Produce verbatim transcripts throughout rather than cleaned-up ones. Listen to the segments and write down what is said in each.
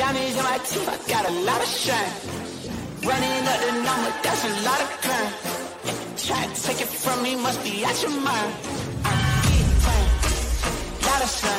diamonds in my teeth, I got a lot of shine. Running up the number, that's a lot of crime. Try to take it from me, must be out your mind. I'm big time, lot of sun.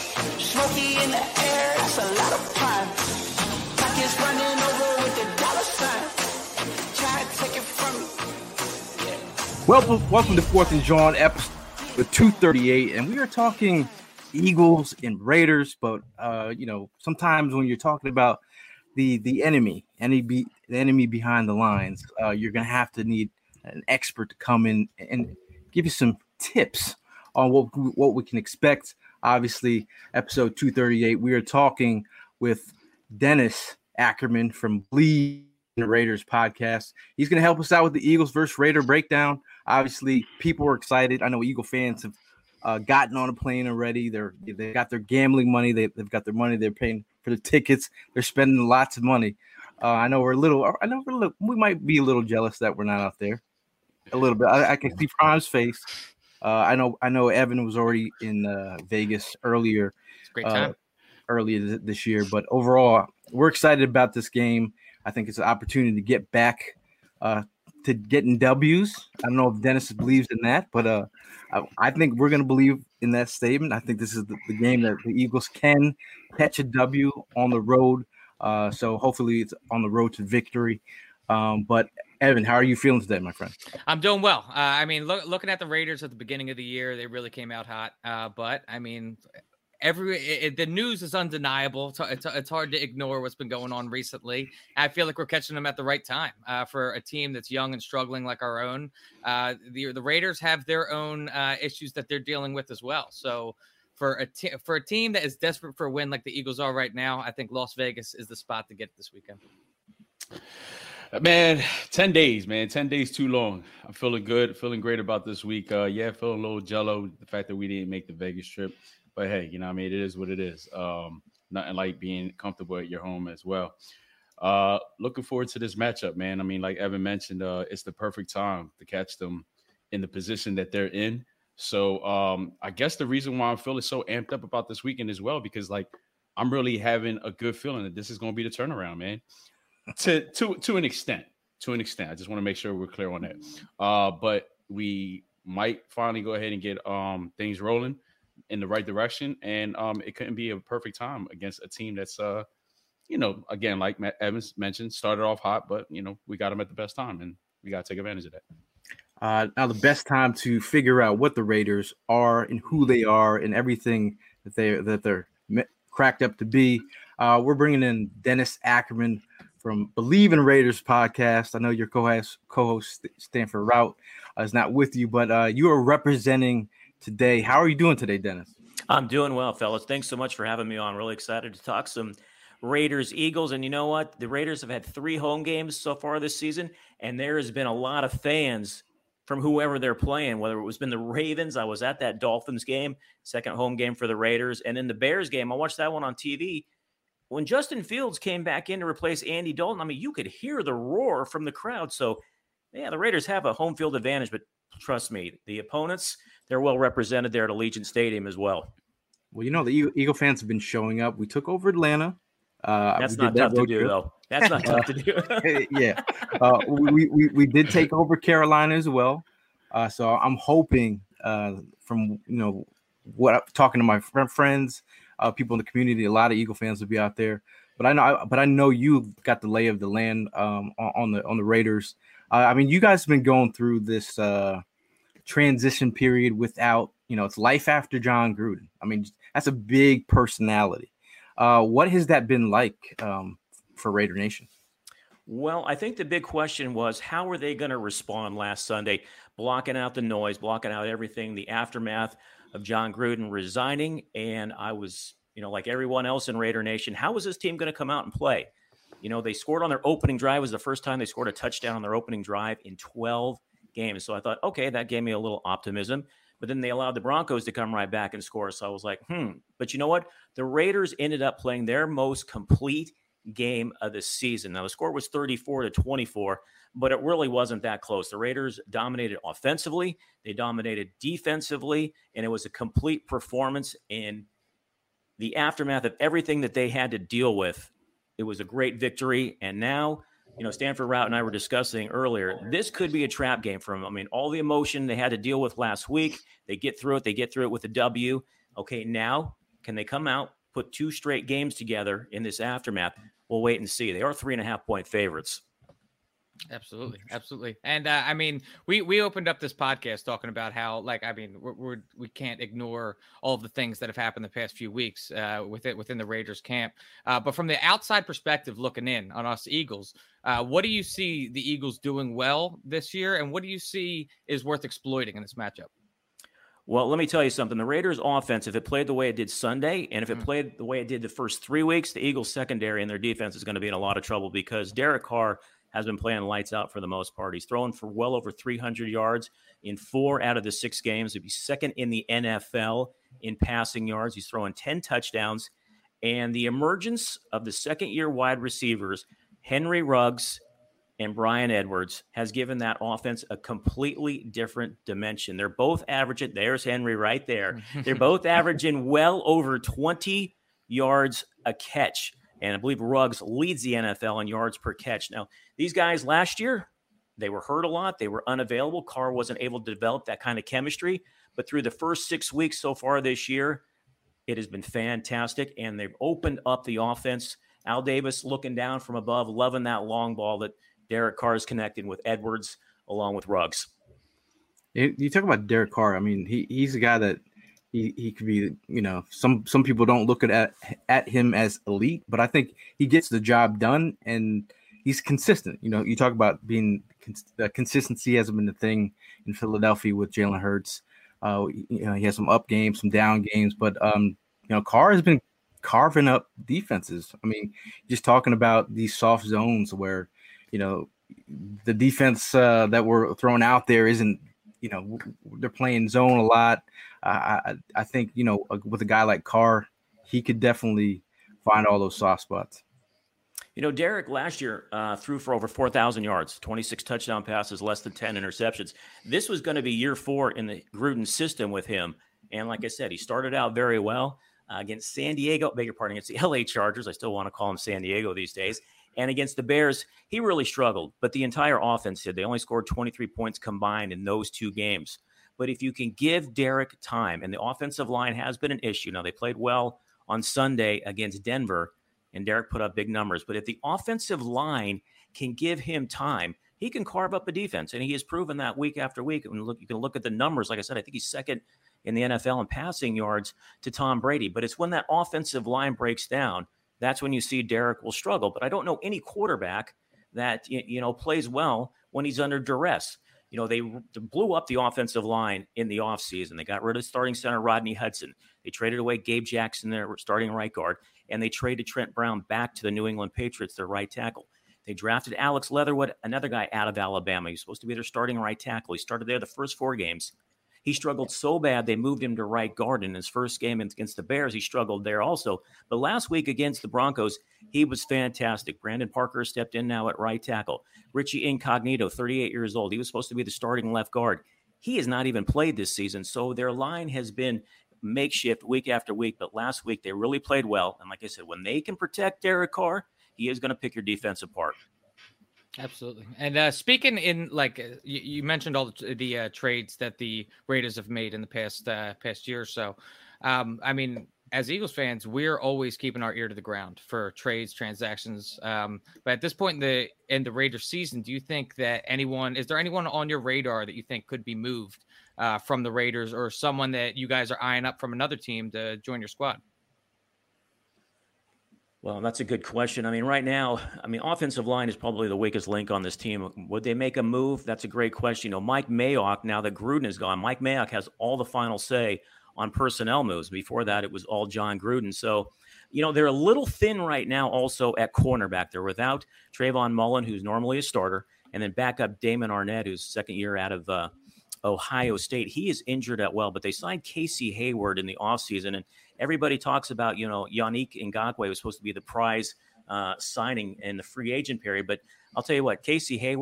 Smoky in the air, that's a lot of prime. Pockets running over with the dollar sign. Try to take it from me. Yeah. Welcome, welcome to Fourth and John, episode two thirty-eight, and we are talking Eagles and Raiders, but uh, you know, sometimes when you're talking about the the enemy, any be the enemy behind the lines, uh, you're gonna have to need an expert to come in and give you some tips on what what we can expect. Obviously, episode two thirty-eight, we are talking with Dennis Ackerman from Bleed the Raiders podcast. He's gonna help us out with the Eagles versus Raider breakdown. Obviously, people are excited. I know Eagle fans have Uh, gotten on a plane already. They're they got their gambling money. They, they've got their money. They're paying for the tickets. They're spending lots of money. Uh, I know we're a little. I know we're a little, we might be a little jealous that we're not out there. A little bit. I, I can see Prime's face. Uh, I know. I know Evan was already in uh, Vegas earlier. It's a great time. Uh, earlier th- this year, but overall, we're excited about this game. I think it's an opportunity to get back uh, to getting W's. I don't know if Dennis believes in that, but uh, I, I think we're going to believe in that statement. I think this is the, the game that the Eagles can catch a W on the road. Uh, so hopefully it's on the road to victory. Um, but Evan, how are you feeling today, my friend? I'm doing well. Uh, I mean, look, looking at the Raiders at the beginning of the year, they really came out hot. Uh, but I mean, every it, the news is undeniable. It's, it's, it's hard to ignore what's been going on recently. I feel like we're catching them at the right time uh, for a team that's young and struggling like our own. Uh, the the Raiders have their own uh, issues that they're dealing with as well. So for a t- for a team that is desperate for a win like the Eagles are right now, I think Las Vegas is the spot to get this weekend. Man, ten days, man, ten days too long. I'm feeling good, feeling great about this week. Uh, yeah, feeling a little jello the fact that we didn't make the Vegas trip. But hey, you know, I mean, it is what it is. Um, nothing like being comfortable at your home as well. Uh, looking forward to this matchup, man. I mean, like Evan mentioned, uh, it's the perfect time to catch them in the position that they're in. So um, I guess the reason why I'm feeling so amped up about this weekend as well, because like I'm really having a good feeling that this is going to be the turnaround, man. to to to an extent, to an extent. I just want to make sure we're clear on that. Uh, but we might finally go ahead and get um, things rolling in the right direction, and um, it couldn't be a perfect time against a team that's, uh, you know, again, like Matt Evans mentioned, started off hot, but you know, we got them at the best time, and we got to take advantage of that. Uh, now, the best time to figure out what the Raiders are and who they are and everything that they that they're cracked up to be. Uh, we're bringing in Dennis Ackerman from Believe in Raiders podcast. I know your co-host, co-host Stanford Rout uh, is not with you, but uh, you are representing today. How are you doing today, Dennis? I'm doing well, fellas. Thanks so much for having me on. Really excited to talk some Raiders, Eagles. And you know what? The Raiders have had three home games so far this season, and there has been a lot of fans from whoever they're playing, whether it was been the Ravens. I was at that Dolphins game, second home game for the Raiders. And in the Bears game, I watched that one on T V. When Justin Fields came back in to replace Andy Dalton, I mean, you could hear the roar from the crowd. So, yeah, the Raiders have a home field advantage, but trust me, the opponents, they're well represented there at Allegiant Stadium as well. Well, you know, the Eagle, Eagle fans have been showing up. We took over Atlanta. Uh, That's not tough that to do, trip. though. That's not tough to do. yeah. Uh, we, we, we did take over Carolina as well. Uh, so I'm hoping uh, from, you know, what I'm talking to my friends, uh, people in the community, a lot of Eagle fans will be out there. But I know, but I know you got the lay of the land um, on, on the on the Raiders. Uh, I mean, you guys have been going through this uh, transition period without, you know, it's life after John Gruden. I mean, that's a big personality. Uh, what has that been like um, for Raider Nation? Well, I think the big question was, how are they going to respond last Sunday, blocking out the noise, blocking out everything, the aftermath of John Gruden resigning. And I was, you know, like everyone else in Raider Nation, how was this team going to come out and play? You know, they scored on their opening drive. It was the first time they scored a touchdown on their opening drive in twelve games. So I thought, okay, that gave me a little optimism. But then they allowed the Broncos to come right back and score. So I was like, hmm. But you know what? The Raiders ended up playing their most complete game of the season. Now, the score was thirty-four to twenty-four, but it really wasn't that close. The Raiders dominated offensively. They dominated defensively, and it was a complete performance in the aftermath of everything that they had to deal with It was a great victory. And now, you know, Stanford Routt and I were discussing earlier, this could be a trap game for them. I mean, all the emotion they had to deal with last week, they get through it. They get through it with a W. Okay, now can they come out, put two straight games together in this aftermath? We'll wait and see. They are three and a half point favorites. Absolutely, absolutely, and uh, I mean, we we opened up this podcast talking about how, like, I mean, we're, we're we can't ignore all of the things that have happened the past few weeks uh, with it within the Raiders camp. Uh, but from the outside perspective, looking in on us Eagles, uh, what do you see the Eagles doing well this year, and what do you see is worth exploiting in this matchup? Well, let me tell you something. The Raiders' offense, if it played the way it did Sunday, and if it Mm. played the way it did the first three weeks, the Eagles' secondary and their defense is going to be in a lot of trouble because Derek Carr has been playing lights out for the most part. He's throwing for well over three hundred yards in four out of the six games. He'd be second in the N F L in passing yards. He's throwing ten touchdowns. And the emergence of the second-year wide receivers, Henry Ruggs and Brian Edwards, has given that offense a completely different dimension. They're both averaging, there's Henry right there. They're both averaging well over twenty yards a catch. And I believe Ruggs leads the N F L in yards per catch. Now, these guys last year, they were hurt a lot. They were unavailable. Carr wasn't able to develop that kind of chemistry. But through the first six weeks so far this year, it has been fantastic. And they've opened up the offense. Al Davis looking down from above, loving that long ball that Derek Carr is connecting with Edwards along with Ruggs. You talk about Derek Carr. I mean, he he's a guy that he, he could be, you know, some some people don't look at at him as elite, but I think he gets the job done and he's consistent. You know, you talk about being uh, consistency hasn't been the thing in Philadelphia with Jalen Hurts. Uh, you know, he has some up games, some down games, but um, you know, Carr has been carving up defenses. I mean, just talking about these soft zones where, you know, the defense uh, that we're throwing out there isn't, you know, they're playing zone a lot. Uh, I, I think, you know, with a guy like Carr, he could definitely find all those soft spots. You know, Derek last year uh, threw for over four thousand yards, twenty-six touchdown passes, less than ten interceptions. This was going to be year four in the Gruden system with him. And like I said, he started out very well uh, against San Diego, beg your pardon, against the L A Chargers. I still want to call him San Diego these days. And against the Bears, he really struggled. But the entire offense did. They only scored twenty-three points combined in those two games. But if you can give Derek time, and the offensive line has been an issue. Now, they played well on Sunday against Denver, and Derek put up big numbers. But if the offensive line can give him time, he can carve up a defense. And he has proven that week after week. And look, you can look at the numbers. Like I said, I think he's second in the N F L in passing yards to Tom Brady. But it's when that offensive line breaks down, that's when you see Derek will struggle. But I don't know any quarterback that, you know, plays well when he's under duress. You know, they blew up the offensive line in the offseason. They got rid of starting center Rodney Hudson. They traded away Gabe Jackson, their starting right guard, and they traded Trent Brown back to the New England Patriots, their right tackle. They drafted Alex Leatherwood, another guy out of Alabama. He's supposed to be their starting right tackle. He started there the first four games. He struggled so bad, they moved him to right guard. In his first game against the Bears, he struggled there also. But last week against the Broncos, he was fantastic. Brandon Parker stepped in now at right tackle. Richie Incognito, thirty-eight years old. He was supposed to be the starting left guard. He has not even played this season. So their line has been makeshift week after week. But last week, they really played well. And like I said, when they can protect Derek Carr, he is going to pick your defense apart. Absolutely. And uh, speaking in, like, uh, you, you mentioned all the, the uh, trades that the Raiders have made in the past uh, past year or so. Um, I mean, as Eagles fans, we're always keeping our ear to the ground for trades, transactions. Um, but at this point in the in the Raiders season, do you think that anyone, is there anyone on your radar that you think could be moved uh, from the Raiders, or someone that you guys are eyeing up from another team to join your squad? Well, that's a good question. I mean, right now, I mean, offensive line is probably the weakest link on this team. Would they make a move? That's a great question. You know, Mike Mayock, now that Gruden is gone, Mike Mayock has all the final say on personnel moves. Before that, it was all John Gruden. So, you know, they're a little thin right now also at cornerback. They're without Trayvon Mullen, who's normally a starter, and then backup Damon Arnett, who's second year out of uh, Ohio State. He is injured at well, but they signed Casey Hayward in the offseason, and everybody talks about, you know, Yannick Ngakoue was supposed to be the prize uh, signing in the free agent period. But I'll tell you what, Casey Hayward,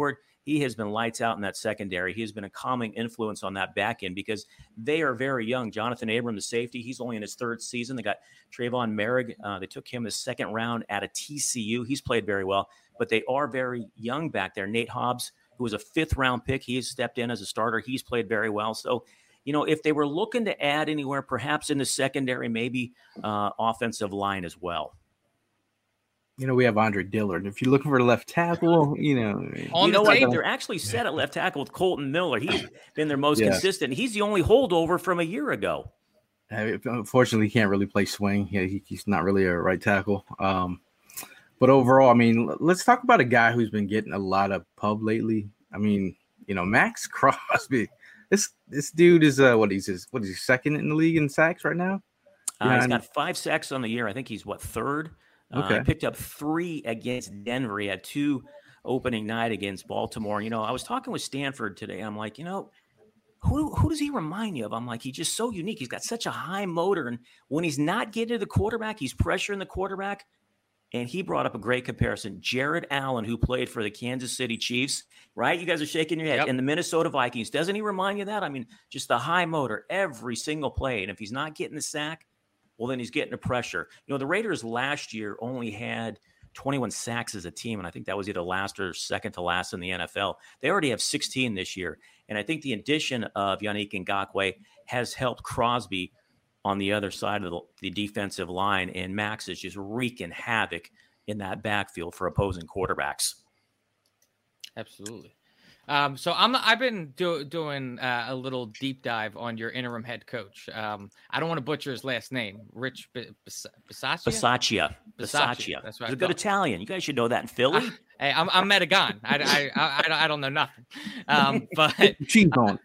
he has been lights out in that secondary. He has been a calming influence on that back end because they are very young. Jonathan Abram, the safety, he's only in his third season. They got Trayvon Merrick. Uh, they took him the second round out of T C U. He's played very well, but they are very young back there. Nate Hobbs, who was a fifth round pick, he has stepped in as a starter. He's played very well. So, you know, if they were looking to add anywhere, perhaps in the secondary, maybe uh, offensive line as well. You know, we have Andre Dillard. If you're looking for a left tackle, you know. On you know the what? table. They're actually set at left tackle with Colton Miller. He's been their most Yeah. consistent. He's the only holdover from a year ago. Uh, Unfortunately, he can't really play swing. Yeah, he, he's not really a right tackle. Um, but overall, I mean, l- let's talk about a guy who's been getting a lot of pub lately. I mean, you know, Max Crosby. This this dude is uh, what he's his, what is he second in the league in sacks right now? Uh, Yeah, he's I- got five sacks on the year. I think he's, what, third? Okay. Uh, picked up three against Denver. He had two opening night against Baltimore. You know, I was talking with Stanford today. I'm like, you know, who who does he remind you of? I'm like, he's just so unique. He's got such a high motor. And when he's not getting to the quarterback, he's pressuring the quarterback. And he brought up a great comparison. Jared Allen, who played for the Kansas City Chiefs, right? You guys are shaking your head. Yep. And the Minnesota Vikings. Doesn't he remind you of that? I mean, just the high motor every single play. And if he's not getting the sack, well, then he's getting the pressure. You know, the Raiders last year only had twenty-one sacks as a team, and I think that was either last or second to last in the N F L. They already have sixteen this year, and I think the addition of Yannick Ngakoue has helped Crosby on the other side of the, the defensive line, and Max is just wreaking havoc in that backfield for opposing quarterbacks. Absolutely. Um, so I'm I've been do, doing uh, a little deep dive on your interim head coach. Um, I don't want to butcher his last name, Rich B- Bis- Bisaccia. Bisaccia. Bisaccia. Bisaccia. That's what He's I a good thought. Italian. You guys should know that in Philly. Hey, I'm I'm Metagon. I, I, I, I, don't, I don't know nothing. Um, but Cheese on.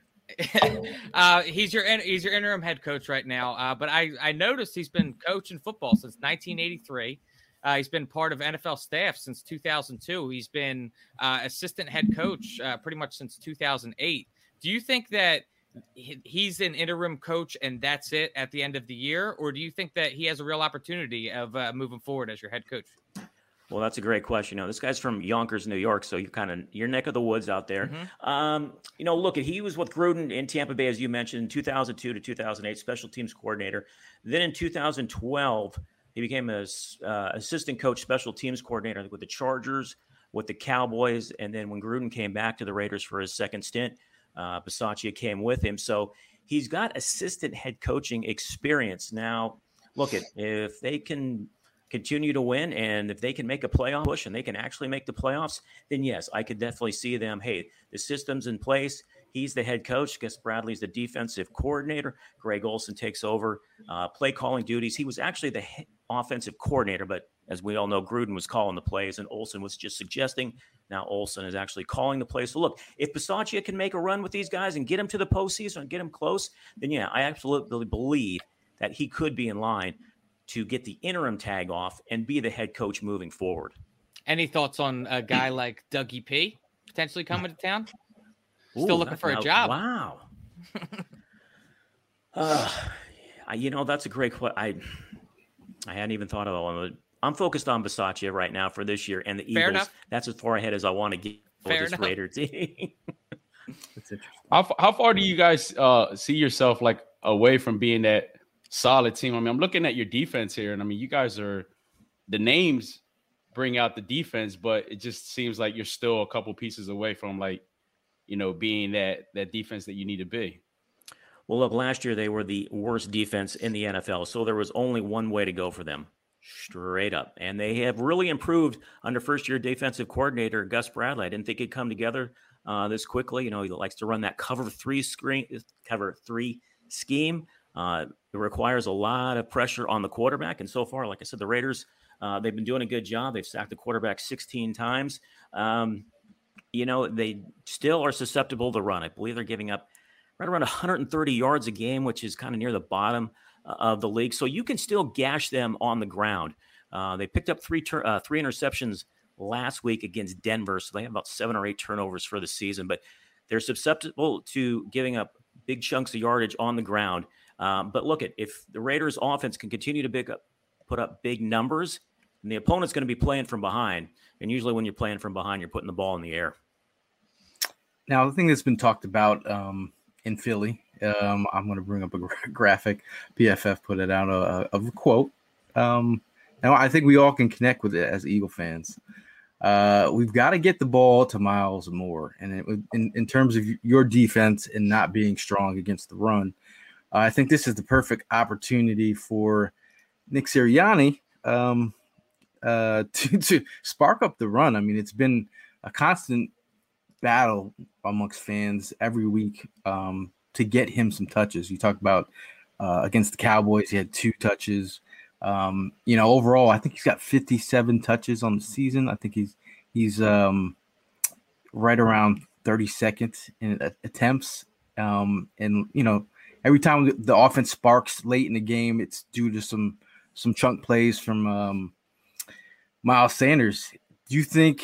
uh, he's your in- he's your interim head coach right now. Uh, but I I noticed he's been coaching football since nineteen eighty-three. Uh, he's been part of N F L staff since two thousand two. He's been uh, assistant head coach uh, pretty much since two thousand eight. Do you think that he- he's an interim coach and that's it at the end of the year, or do you think that he has a real opportunity of uh, moving forward as your head coach? Well, that's a great question. You know, this guy's from Yonkers, New York, so you're kind of your neck of the woods out there. Mhm. Um, you know, look, he was with Gruden in Tampa Bay, as you mentioned, in two thousand two to two thousand eight, special teams coordinator. Then in two thousand twelve, he became a uh, assistant coach, special teams coordinator with the Chargers, with the Cowboys, and then when Gruden came back to the Raiders for his second stint, uh, Bisaccia came with him. So he's got assistant head coaching experience. Now, look, at if they can continue to win, and if they can make a playoff push and they can actually make the playoffs, then yes, I could definitely see them. Hey, the system's in place. He's the head coach. Gus Bradley's the defensive coordinator. Greg Olson takes over uh, play calling duties. He was actually the he- offensive coordinator, but as we all know, Gruden was calling the plays and Olson was just suggesting. Now Olson is actually calling the plays. So look, if Bisaccia can make a run with these guys and get them to the postseason and get them close, then yeah, I absolutely believe that he could be in line to get the interim tag off and be the head coach moving forward. Any thoughts on a guy like Dougie P potentially coming to town? Still Ooh, looking that- for a now- job. Wow. uh, I- you know, that's a great question. I I hadn't even thought of it. I'm focused on Bisaccia right now for this year and the Fair Eagles. enough. That's as far ahead as I want to get with Fair this enough. Raider team. That's interesting. How, f- how far do you guys uh, see yourself like away from being that solid team? I mean, I'm looking at your defense here, and I mean, you guys are the names bring out the defense, but it just seems like you're still a couple pieces away from like, you know, being that that defense that you need to be. Well, look, last year they were the worst defense in the N F L, so there was only one way to go for them, straight up. And they have really improved under first-year defensive coordinator Gus Bradley. I didn't think he'd come together uh, this quickly. You know, he likes to run that cover three screen, cover three scheme. Uh, it requires a lot of pressure on the quarterback, and so far, like I said, the Raiders uh, they've been doing a good job. They've sacked the quarterback sixteen times. Um, you know, they still are susceptible to run. I believe they're giving up right around one hundred thirty yards a game, which is kind of near the bottom uh, of the league. So you can still gash them on the ground. Uh, they picked up three tur- uh, three interceptions last week against Denver, so they have about seven or eight turnovers for the season. But they're susceptible to giving up big chunks of yardage on the ground. Um, but look, at if the Raiders' offense can continue to big up, put up big numbers, and the opponent's going to be playing from behind. And usually when you're playing from behind, you're putting the ball in the air. Now, the thing that's been talked about um, in Philly, um, I'm going to bring up a gra- graphic. P F F put it out uh, of a quote. Um, now, I think we all can connect with it as Eagle fans. Uh, we've got to get the ball to Miles Moore, and it, in in terms of your defense and not being strong against the run, uh, I think this is the perfect opportunity for Nick Sirianni um, uh, to to spark up the run. I mean, it's been a constant battle amongst fans every week um, to get him some touches. You talk about uh, against the Cowboys, he had two touches. Um, you know, overall, I think he's got fifty-seven touches on the season. I think he's he's um, right around thirty-second in attempts. Um, and you know, every time the offense sparks late in the game, it's due to some some chunk plays from um, Miles Sanders. Do you think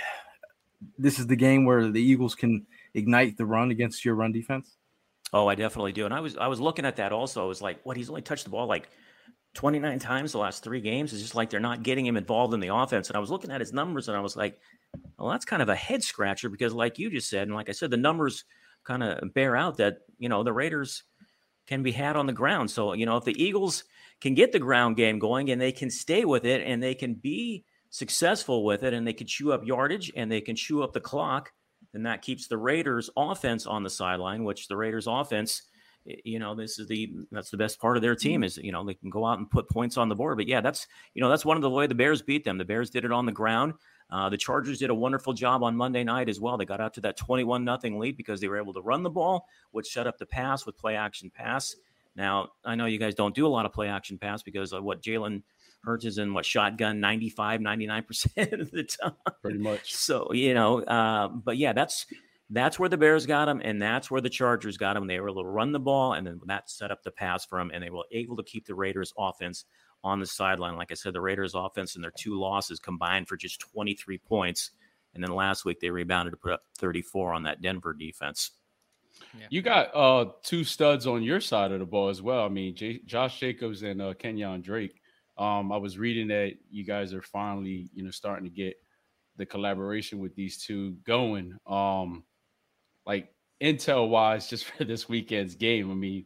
this is the game where the Eagles can ignite the run against your run defense? Oh, I definitely do. And I was I was looking at that also. I was like, what? He's only touched the ball like twenty-nine times the last three games. It's just like they're not getting him involved in the offense. And I was looking at his numbers and I was like, well, that's kind of a head scratcher because like you just said, and like I said, the numbers kind of bear out that, you know, the Raiders can be had on the ground. So, you know, if the Eagles can get the ground game going and they can stay with it and they can be successful with it and they can chew up yardage and they can chew up the clock, then that keeps the Raiders offense on the sideline, which the Raiders offense, you know, this is the, that's the best part of their team is, you know, they can go out and put points on the board. But yeah, that's, you know, that's one of the way the Bears beat them. The Bears did it on the ground. Uh, the Chargers did a wonderful job on Monday night as well. They got out to that twenty-one nothing lead because they were able to run the ball, which set up the pass with play action pass. Now, I know you guys don't do a lot of play action pass because of what Jalen Hurts is in what shotgun ninety-five, ninety-nine percent of the time. Pretty much. So, you know, uh, but yeah, that's, That's where the Bears got him, and that's where the Chargers got him. They were able to run the ball, and then that set up the pass for him, and they were able to keep the Raiders' offense on the sideline. Like I said, the Raiders' offense in their two losses combined for just twenty-three points, and then last week they rebounded to put up thirty-four on that Denver defense. Yeah. You got uh, two studs on your side of the ball as well. I mean, J- Josh Jacobs and uh, Kenyon Drake. Um, I was reading that you guys are finally, you know, starting to get the collaboration with these two going. Um, Like intel wise, just for this weekend's game, I mean,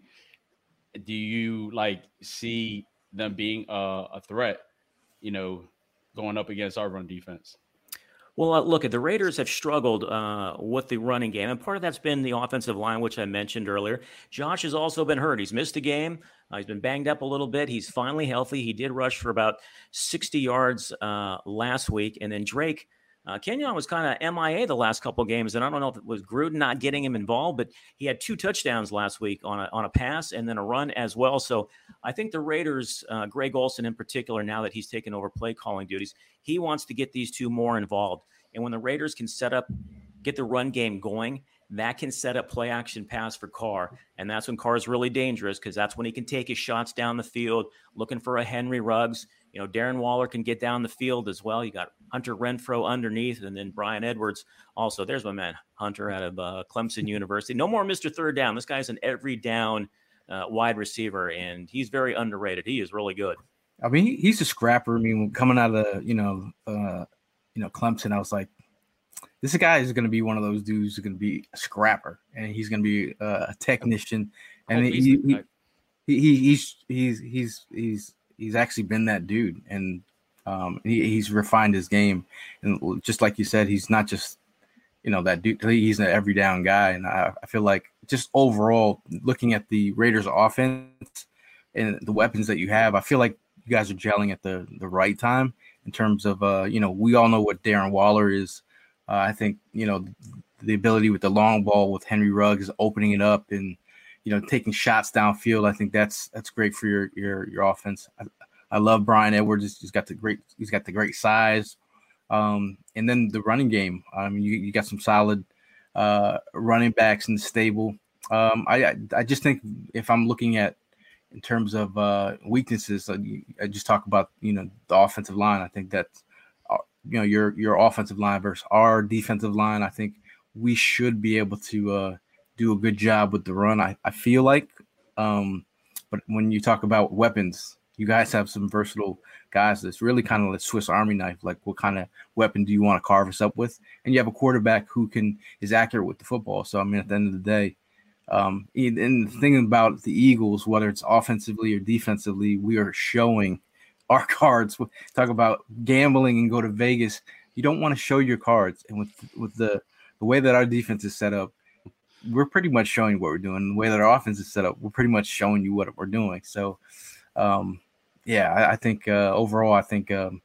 do you like see them being a, a threat, you know, going up against our run defense? Well, uh, look, the Raiders have struggled uh, with the running game, and part of that's been the offensive line, which I mentioned earlier. Josh has also been hurt. He's missed a game. Uh, he's been banged up a little bit. He's finally healthy. He did rush for about sixty yards uh, last week, and then Drake, Uh, Kenyon was kind of M I A the last couple of games, and I don't know if it was Gruden not getting him involved, but he had two touchdowns last week on a, on a pass and then a run as well. So I think the Raiders, uh, Greg Olsen in particular, now that he's taken over play calling duties, he wants to get these two more involved. And when the Raiders can set up, get the run game going, that can set up play action pass for Carr. And that's when Carr is really dangerous because that's when he can take his shots down the field, looking for a Henry Ruggs. You know, Darren Waller can get down the field as well. You got Hunter Renfrow underneath, and then Brian Edwards also. There's my man, Hunter, out of uh, Clemson University. No more Mister Third Down. This guy's an every down uh, wide receiver, and he's very underrated. He is really good. I mean, he, he's a scrapper. I mean, coming out of, you know, uh, you know, Clemson, I was like, this guy is going to be one of those dudes who's going to be a scrapper, and he's going to be uh, a technician. And he, he, he, he, he's he's he's he's he's actually been that dude, and um, he, he's refined his game. And just like you said, he's not just, you know, that dude. He's an every down guy, and I, I feel like just overall looking at the Raiders' offense and the weapons that you have, I feel like you guys are gelling at the the right time in terms of uh, you know, we all know what Darren Waller is. Uh, I think, you know, the ability with the long ball with Henry Ruggs opening it up and, you know, taking shots downfield. I think that's that's great for your your your offense. I, I love Brian Edwards. He's got the great he's got the great size. Um, and then the running game. I mean, you, you got some solid uh, running backs in the stable. Um, I I just think if I'm looking at in terms of uh, weaknesses, I, I just talk about, you know, the offensive line. I think that's, you know, your your offensive line versus our defensive line. I think we should be able to uh, do a good job with the run. I, I feel like, um, but when you talk about weapons, you guys have some versatile guys that's really kind of like Swiss Army knife. Like, what kind of weapon do you want to carve us up with? And you have a quarterback who can is accurate with the football. So I mean, at the end of the day, um, and the thing about the Eagles, whether it's offensively or defensively, we are showing our cards. Talk about gambling and go to Vegas. You don't want to show your cards. And with with the the way that our defense is set up, we're pretty much showing what we're doing. The way that our offense is set up, we're pretty much showing you what we're doing. So, um, yeah, I, I think uh, overall, I think um,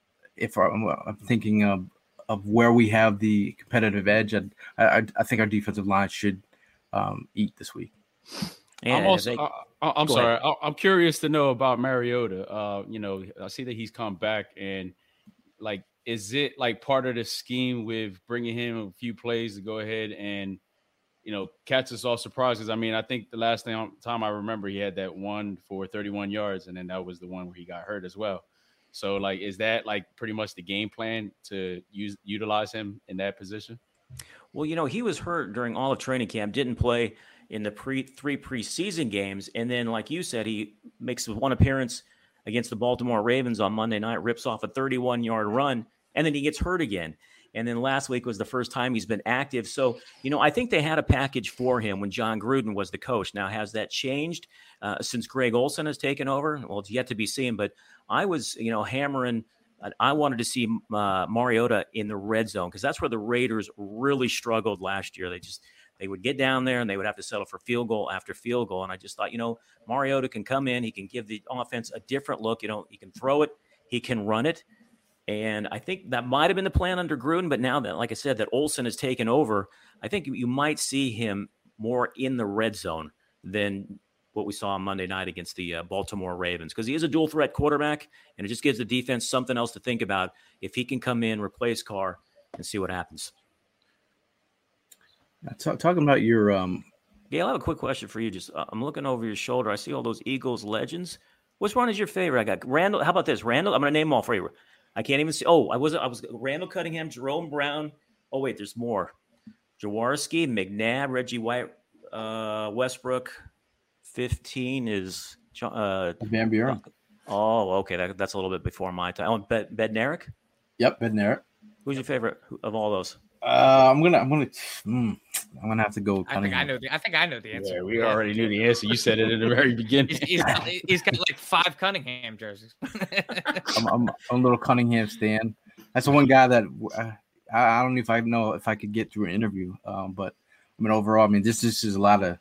if our, I'm thinking of, of where we have the competitive edge, I, I, I think our defensive line should um, eat this week. And I'm also, they, I, I'm sorry. I, I'm curious to know about Mariota. Uh, you know, I see that he's come back, and like, is it like part of the scheme with bringing him a few plays to go ahead and, you know, catch us all surprises? I mean, I think the last thing, time I remember, he had that one for thirty-one yards, and then that was the one where he got hurt as well. So, like, is that like pretty much the game plan to use utilize him in that position? Well, you know, he was hurt during all of training camp, didn't play in the pre three preseason games. And then, like you said, he makes one appearance against the Baltimore Ravens on Monday night, rips off a thirty-one-yard run, and then he gets hurt again. And then last week was the first time he's been active. So, you know, I think they had a package for him when John Gruden was the coach. Now, has that changed uh, since Greg Olsen has taken over? Well, it's yet to be seen. But I was, you know, hammering – I wanted to see uh, Mariota in the red zone because that's where the Raiders really struggled last year. They just – They would get down there and they would have to settle for field goal after field goal. And I just thought, you know, Mariota can come in. He can give the offense a different look. You know, he can throw it. He can run it. And I think that might have been the plan under Gruden. But now that, like I said, that Olsen has taken over, I think you might see him more in the red zone than what we saw on Monday night against the uh, Baltimore Ravens, because he is a dual threat quarterback, and it just gives the defense something else to think about if he can come in, replace Carr, and see what happens. Talk, talking about your um Gail, I have a quick question for you. Just uh, I'm looking over your shoulder. I see all those Eagles legends. Which one is your favorite? I got Randall. How about this? Randall. I'm going to name them all for you. I can't even see. Oh, I was I was Randall Cunningham, Jerome Brown. Oh wait, there's more. Jaworski, McNabb, Reggie White, uh, Westbrook. Fifteen is uh, Van Buren. Oh, okay. That, that's a little bit before my time. Oh, Bed Bednarik. Yep, Bednarik. Who's your favorite of all those? Uh, I'm gonna, I'm gonna, mm, I'm gonna have to go. I think I know the. I think I know the answer. Yeah, we already knew the answer. You said it in the very beginning. he's, he's, got, he's got like five Cunningham jerseys. I'm, I'm, I'm a little Cunningham stan. That's the one guy that uh, I, I don't know if I know if I could get through an interview. Um, but I mean, overall, I mean, this this is a lot of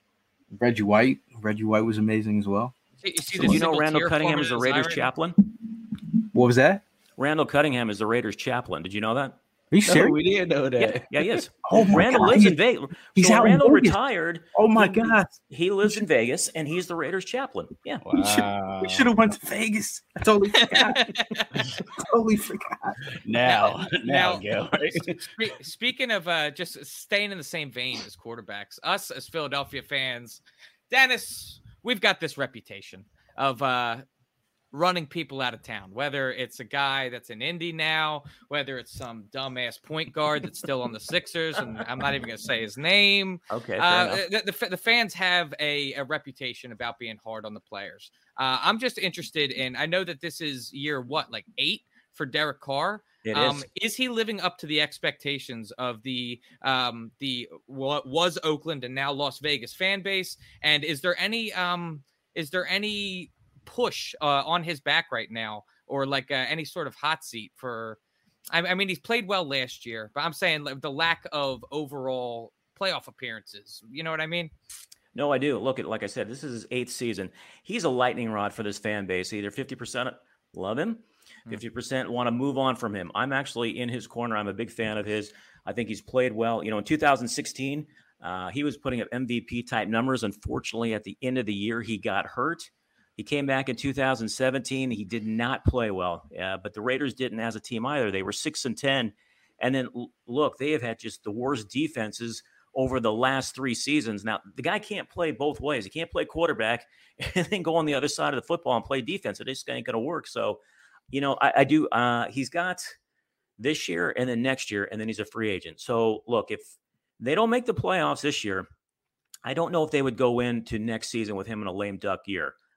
Reggie White. Reggie White was amazing as well. You, so you know, Randall Cunningham is the Raiders chaplain. What was that? Randall Cunningham is the Raiders chaplain. Did you know that? Are you serious? No, we didn't know that. Yeah, yeah he is. Oh my Randall God. lives in Vegas. He's so out Randall in Vegas. retired. Oh my he, God. He lives in Vegas, and he's the Raiders chaplain. Yeah. Wow. We should have went to Vegas. I totally forgot. I totally forgot. Now, now, now Gail. spe- speaking of uh, just staying in the same vein as quarterbacks, us as Philadelphia fans, Dennis, we've got this reputation of uh, running people out of town, whether it's a guy that's in Indy now, whether it's some dumbass point guard that's still on the Sixers, and I'm not even going to say his name. Okay. Uh, the, the, the fans have a, a reputation about being hard on the players. Uh, I'm just interested in, I know that this is year, what, like eight for Derek Carr? It um, is. Is he living up to the expectations of the um, the what was Oakland and now Las Vegas fan base? And is there any um, is there any push uh, on his back right now, or like uh, any sort of hot seat for? I, I mean, he's played well last year, but I'm saying the lack of overall playoff appearances. You know what I mean? No, I do. Look at, like I said, this is his eighth season. He's a lightning rod for this fan base. Either fifty percent love him, fifty percent want to move on from him. I'm actually in his corner. I'm a big fan of his. I think he's played well. You know, in two thousand sixteen, uh, he was putting up M V P type numbers. Unfortunately, at the end of the year, he got hurt. He came back in two thousand seventeen. He did not play well, uh, but the Raiders didn't as a team either. They were six and ten. And then look, they have had just the worst defenses over the last three seasons. Now, the guy can't play both ways. He can't play quarterback and then go on the other side of the football and play defense. It just ain't going to work. So, you know, I, I do. Uh, he's got this year and then next year, and then he's a free agent. So, look, if they don't make the playoffs this year, I don't know if they would go into next season with him in a lame duck year.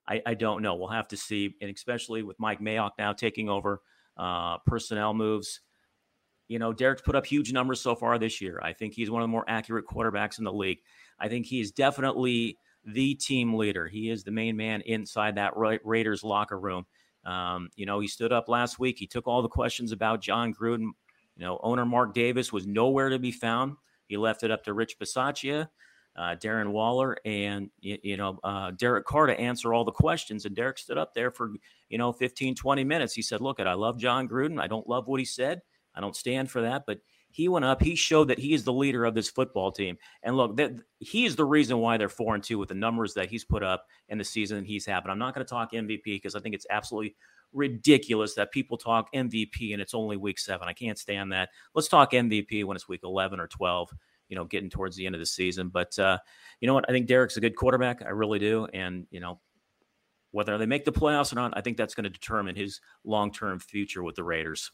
I, I don't know. We'll have to see. And especially with Mike Mayock now taking over uh, personnel moves. You know, Derek's put up huge numbers so far this year. I think he's one of the more accurate quarterbacks in the league. I think he's definitely the team leader. He is the main man inside that Ra- Raiders locker room. Um, you know, he stood up last week. He took all the questions about John Gruden. You know, owner Mark Davis was nowhere to be found. He left it up to Rich Bisaccia, uh, Darren Waller, and, you, you know, uh, Derek Carr to answer all the questions. And Derek stood up there for, you know, fifteen, twenty minutes. He said, look, I love John Gruden. I don't love what he said. I don't stand for that. But he went up. He showed that he is the leader of this football team. And look, that he is the reason why they're four and two with the numbers that he's put up in the season he's had. But I'm not going to talk M V P because I think it's absolutely ridiculous that people talk M V P and it's only week seven. I can't stand that. Let's talk M V P when it's week eleven or twelve, you know, getting towards the end of the season. But uh, you know what? I think Derek's a good quarterback. I really do. And, you know, whether they make the playoffs or not, I think that's going to determine his long-term future with the Raiders.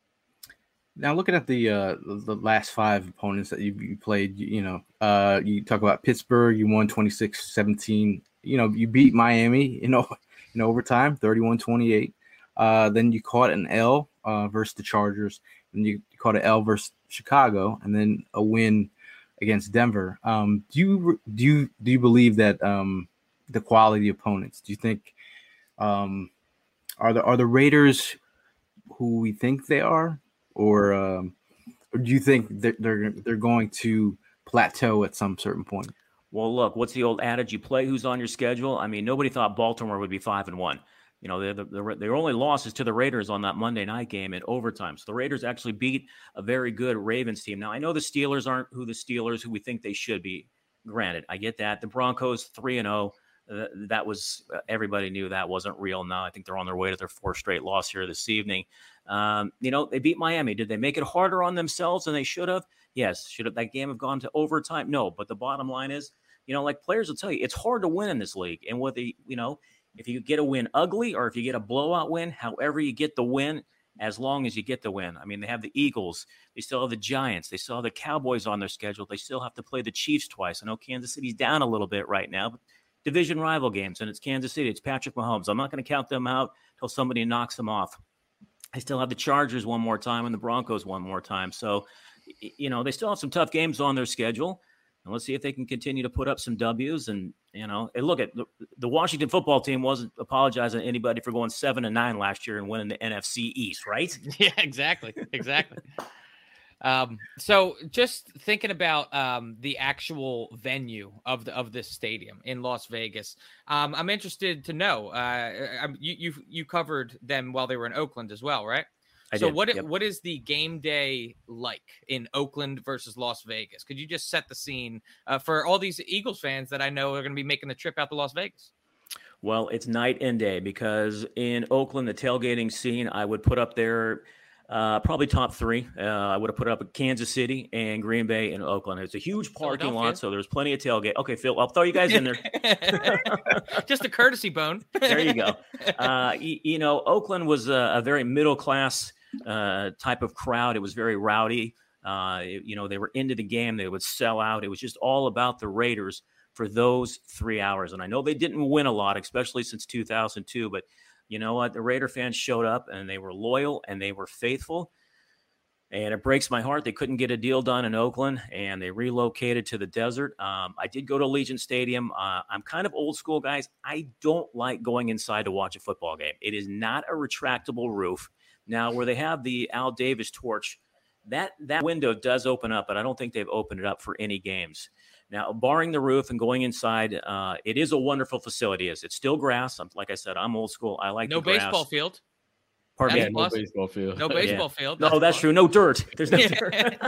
Now, looking at the uh, the last five opponents that you, you played, you, you know, uh, you talk about Pittsburgh, you won twenty-six seventeen. You know, you beat Miami, you know, in overtime, thirty-one twenty-eight. Uh, then you caught an L uh, versus the Chargers, and you caught an L versus Chicago, and then a win against Denver. Um, do you do you do you believe that um, the quality opponents? Do you think um, are the are the Raiders who we think they are? Or, um, or do you think that they're they're going to plateau at some certain point? Well, look, what's the old adage? You play who's on your schedule. I mean, nobody thought Baltimore would be five and one. You know, the, the, their only loss is to the Raiders on that Monday night game in overtime. So the Raiders actually beat a very good Ravens team. Now, I know the Steelers aren't who the Steelers who we think they should be. Granted, I get that. The Broncos three and zero. Uh, that was uh, everybody knew that wasn't real. Now I think they're on their way to their fourth straight loss here this evening. Um, you know, they beat Miami. Did they make it harder on themselves than they should have? Yes. Should have that game have gone to overtime? No. But the bottom line is, you know, like players will tell you, it's hard to win in this league. And whether, you know, if you get a win ugly or if you get a blowout win, however you get the win, as long as you get the win. I mean, they have the Eagles. They still have the Giants. They still have the Cowboys on their schedule. They still have to play the Chiefs twice. I know Kansas City's down a little bit right now, but division rival games, and it's Kansas City. It's Patrick Mahomes. I'm not going to count them out until somebody knocks them off. I still have the Chargers one more time and the Broncos one more time. So, you know, they still have some tough games on their schedule. And let's see if they can continue to put up some W's. And, you know, and look at the, the Washington football team wasn't apologizing to anybody for going seven and nine last year and winning the N F C East, right? Yeah, exactly. Exactly. Um, so just thinking about um, the actual venue of the of this stadium in Las Vegas, um, I'm interested to know. Uh, you you you covered them while they were in Oakland as well, right? I so did. what Yep. what is the game day like in Oakland versus Las Vegas? Could you just set the scene uh, for all these Eagles fans that I know are going to be making the trip out to Las Vegas? Well, it's night and day because in Oakland, the tailgating scene, I would put up there. Uh, probably top three. Uh, I would have put up Kansas City and Green Bay and Oakland. It's a huge parking lot, so there's plenty of tailgate. Okay, Phil, I'll throw you guys in there. Just a courtesy bone. There you go. Uh, you, you know, Oakland was a, a very middle class uh, type of crowd. It was very rowdy. Uh, it, you know, they were into the game. They would sell out. It was just all about the Raiders for those three hours. And I know they didn't win a lot, especially since two thousand two, but you know what? The Raider fans showed up and they were loyal and they were faithful. And it breaks my heart. They couldn't get a deal done in Oakland and they relocated to the desert. Um, I did go to Allegiant Stadium. Uh, I'm kind of old school, guys. I don't like going inside to watch a football game. It is not a retractable roof. Now, where they have the Al Davis torch, that, that window does open up, but I don't think they've opened it up for any games. Now, barring the roof and going inside, uh, it is a wonderful facility. It's still grass. I'm, like I said, I'm old school. I like no the grass. baseball field. Pardon That's me? No plus. baseball field. No baseball Yeah. field. No, that's plus. true. No dirt. There's no dirt.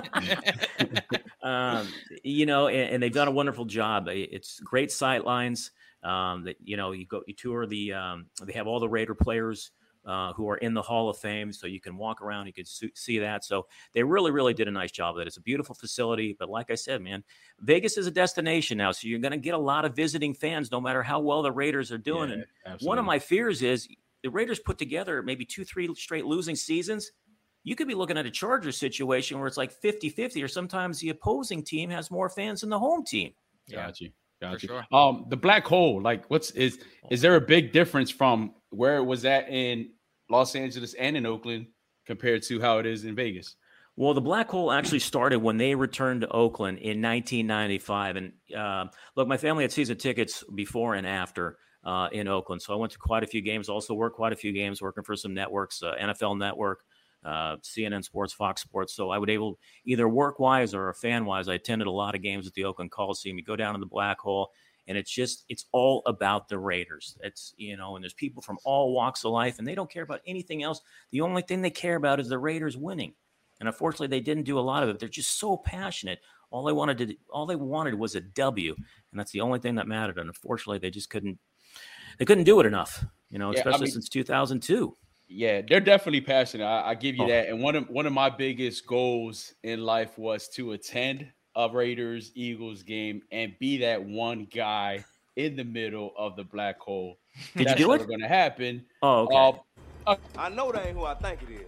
um, you know, and, and they've done a wonderful job. It's great sight lines. Um, that you know, you go, you tour the. Um, they have all the Raider players uh, who are in the Hall of Fame, so you can walk around. You can see, see that. So they really, really did a nice job of it. It's a beautiful facility, but like I said, man, Vegas is a destination now, so you're going to get a lot of visiting fans, no matter how well the Raiders are doing. Yeah, and absolutely. one of my fears is the Raiders put together maybe two, three straight losing seasons. You could be looking at a Chargers situation where it's like fifty-fifty, or sometimes the opposing team has more fans than the home team. Got you. Got For you. sure. Um, the black hole, like, what's is is there a big difference from where it was at in Los Angeles and in Oakland compared to how it is in Vegas? Well, the black hole actually started when they returned to Oakland in nineteen ninety-five. And uh, look, my family had season tickets before and after uh, in Oakland. So I went to quite a few games, also worked quite a few games, working for some networks, uh, N F L Network, uh, C N N Sports, Fox Sports. So I would able, either work-wise or fan-wise, I attended a lot of games at the Oakland Coliseum. You go down in the black hole, and it's just, it's all about the Raiders. It's, you know, and there's people from all walks of life, and they don't care about anything else. The only thing they care about is the Raiders winning. And unfortunately, they didn't do a lot of it. They're just so passionate. All they wanted to, all they wanted was a W, and that's the only thing that mattered. And unfortunately, they just couldn't, they couldn't do it enough. You know, Yeah, especially I mean, since two thousand two. Yeah, they're definitely passionate. I, I give you Oh. that. And one of one of my biggest goals in life was to attend a Raiders Eagles game and be that one guy in the middle of the black hole. Did That's you do never it? going to happen. Oh, okay. Uh, I know that ain't who I think it is.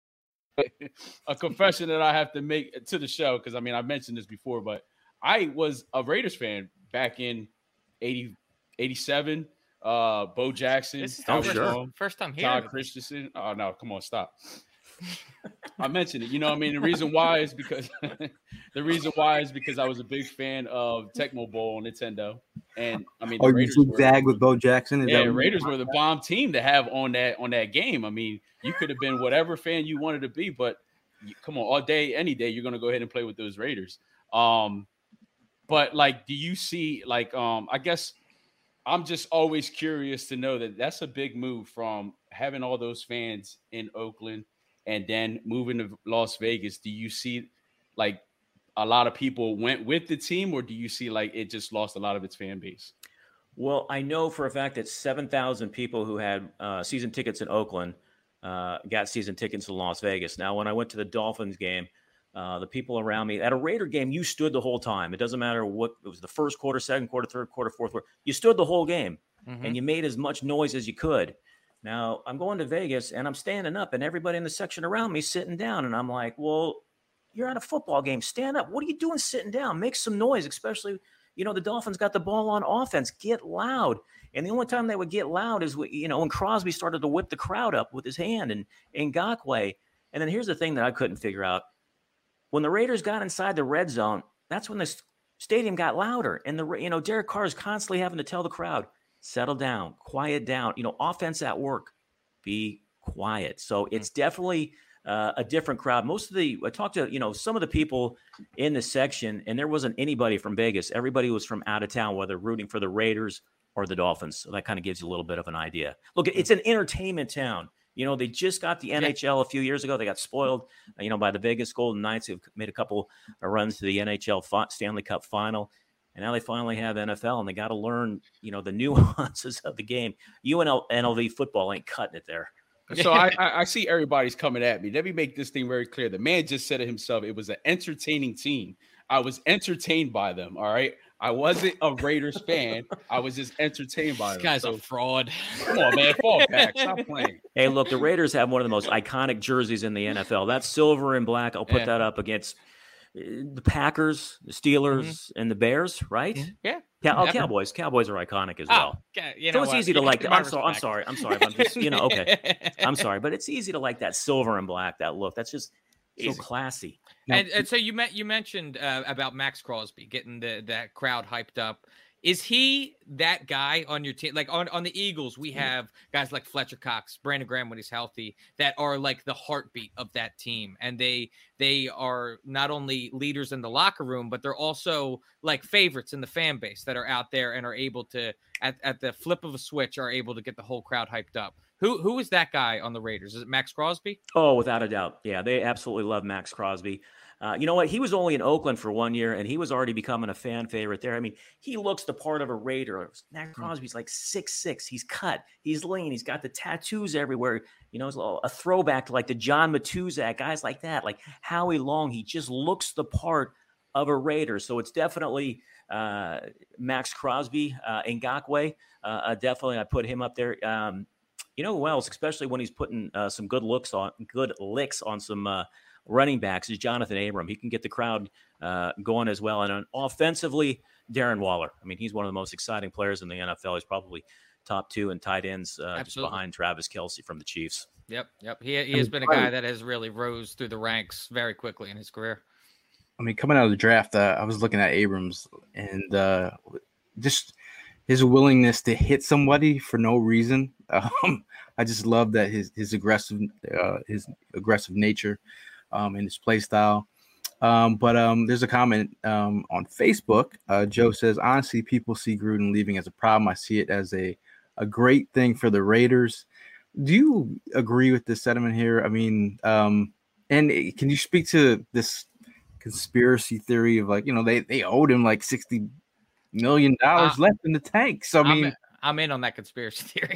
a confession that I have to make to the show, because I mean, I mentioned this before, but I was a Raiders fan back in eighty, eighty-seven. Uh, Bo Jackson, This is Oh, the first, sure. first time Todd here. Christensen. Oh no, come on, stop. I mentioned it. You know what I mean? The reason why is because the reason why is because I was a big fan of Tecmo Bowl on Nintendo. And I mean, the Oh, you Raiders were, zigzag with Bo Jackson? Is yeah, that the what- Raiders were the bomb team to have on that on that game. I mean, you could have been whatever fan you wanted to be, but you, come on, all day, any day, you're gonna go ahead and play with those Raiders. Um, but like, do you see like um, I guess I'm just always curious to know that that's a big move from having all those fans in Oakland and then moving to Las Vegas. Do you see like a lot of people went with the team, or do you see like it just lost a lot of its fan base? Well, I know for a fact that seven thousand people who had uh, season tickets in Oakland uh, got season tickets in Las Vegas. Now, when I went to the Dolphins game, uh, the people around me at a Raider game, you stood the whole time. It doesn't matter what it was, the first quarter, second quarter, third quarter, fourth quarter. You stood the whole game, Mhm. and you made as much noise as you could. Now, I'm going to Vegas, and I'm standing up, and everybody in the section around me sitting down, and I'm like, well, you're at a football game. Stand up. What are you doing sitting down? Make some noise, especially, you know, the Dolphins got the ball on offense. Get loud. And the only time they would get loud is, you know, when Crosby started to whip the crowd up with his hand and Ngakoue. And then here's the thing that I couldn't figure out. When the Raiders got inside the red zone, that's when the st- stadium got louder. And, the you know, Derek Carr is constantly having to tell the crowd, settle down, quiet down. You know, offense at work, be quiet. So it's definitely uh, a different crowd. Most of the, I talked to, you know, some of the people in the section, and there wasn't anybody from Vegas. Everybody was from out of town, whether rooting for the Raiders or the Dolphins. So that kind of gives you a little bit of an idea. Look, it's an entertainment town. You know, they just got the N H L a few years ago. They got spoiled, you know, by the Vegas Golden Knights, who've made a couple of runs to the N H L fi- Stanley Cup final. And now they finally have N F L, and they got to learn, you know, the nuances of the game. U N L V football ain't cutting it there. So I, I I see everybody's coming at me. Let me make this thing very clear. The man just said it himself. It was an entertaining team. I was entertained by them. All right. I wasn't a Raiders fan. I was just entertained by This them. guy's So, a fraud. come on, man. Fall back. Stop playing. Hey, look, the Raiders have one of the most iconic jerseys in the N F L. That's silver and black. I'll put Yeah. that up against uh, the Packers, the Steelers, and the Bears, right? Yeah. Yeah. Oh, Yeah. Cowboys. Cowboys are iconic as Oh, well. okay, you So know it's what? easy to You like get that. my I'm sorry. I'm respect. sorry. I'm sorry. I'm just, you know, okay. I'm sorry, but it's easy to like that silver and black, that look. That's just so Easy. classy. And, and so you met you mentioned uh, about Max Crosby getting the that crowd hyped up. Is he that guy on your team? Like on, on the Eagles, we have guys like Fletcher Cox, Brandon Graham when he's healthy, that are like the heartbeat of that team. And they they are not only leaders in the locker room, but they're also like favorites in the fan base that are out there and are able to, at, at the flip of a switch, are able to get the whole crowd hyped up. Who Who is that guy on the Raiders? Is it Max Crosby? Oh, without a doubt. Yeah, they absolutely love Max Crosby. Uh, you know what? He was only in Oakland for one year, and he was already becoming a fan favorite there. I mean, he looks the part of a Raider. Max Crosby's like six six. He's cut. He's lean. He's got the tattoos everywhere. You know, it's a throwback to like the John Matuzak, guys like that, like Howie Long. He just looks the part of a Raider. So it's definitely uh, Max Crosby, uh, Ngakoue. Uh, uh, definitely, I put him up there. Um, you know who else, especially when he's putting uh, some good looks on, good licks on some uh, running backs, is Jonathan Abram. He can get the crowd uh, going as well. And uh, offensively, Darren Waller. I mean, he's one of the most exciting players in the N F L. He's probably top two in tight ends, uh, just behind Travis Kelce from the Chiefs. Yep, yep. He he has been a guy that has really rose through the ranks very quickly in his career. I mean, coming out of the draft, uh, I was looking at Abrams and uh, just his willingness to hit somebody for no reason. Um, I just love that his his aggressive uh, his aggressive nature um, and his play style. Um, but um, there's a comment um, on Facebook. Uh, Joe says, honestly, people see Gruden leaving as a problem. I see it as a, a great thing for the Raiders. Do you agree with this sentiment here? I mean, um, and can you speak to this conspiracy theory of like, you know, they, they owed him like sixty million dollars uh, left in the tank. So, I mean, I'm, I'm in on that conspiracy theory.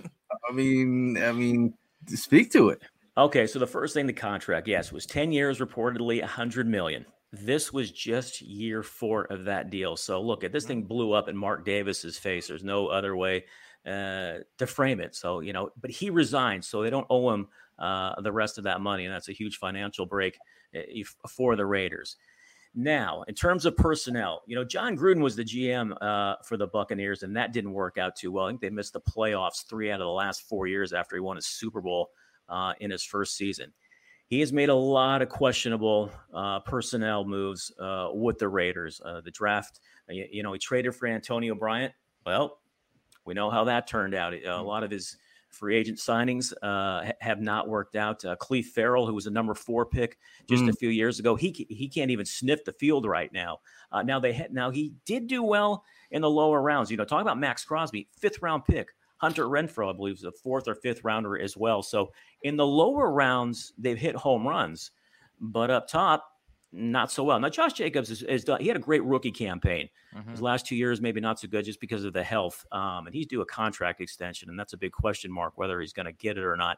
I mean, I mean, speak to it. Okay, so the first thing, the contract, yes, was ten years, reportedly one hundred million dollars. This was just year four of that deal. So look, at this thing blew up in Mark Davis's face. There's no other way uh, to frame it. So, you know, but he resigned, so they don't owe him uh, the rest of that money, and that's a huge financial break uh, for the Raiders. Now, in terms of personnel, you know, John Gruden was the G M uh, for the Buccaneers, and that didn't work out too well. I think they missed the playoffs three out of the last four years after he won a Super Bowl Uh, in his first season. He has made a lot of questionable uh, personnel moves uh, with the Raiders. Uh, the draft, you, you know, he traded for Antonio Bryant. Well, we know how that turned out. A lot of his free agent signings uh, have not worked out. Uh, Cleve Farrell, who was a number four pick just mm. a few years ago, he he can't even sniff the field right now. Uh, now they ha- now he did do well in the lower rounds. You know, talking about Max Crosby, fifth round pick. Hunter Renfrow, I believe, is a fourth or fifth rounder as well. So in the lower rounds, they've hit home runs, but up top, not so well. Now, Josh Jacobs is, is done. He had a great rookie campaign. Mm-hmm. His last two years, maybe not so good just because of the health. Um, and he's due a contract extension, and that's a big question mark whether he's going to get it or not.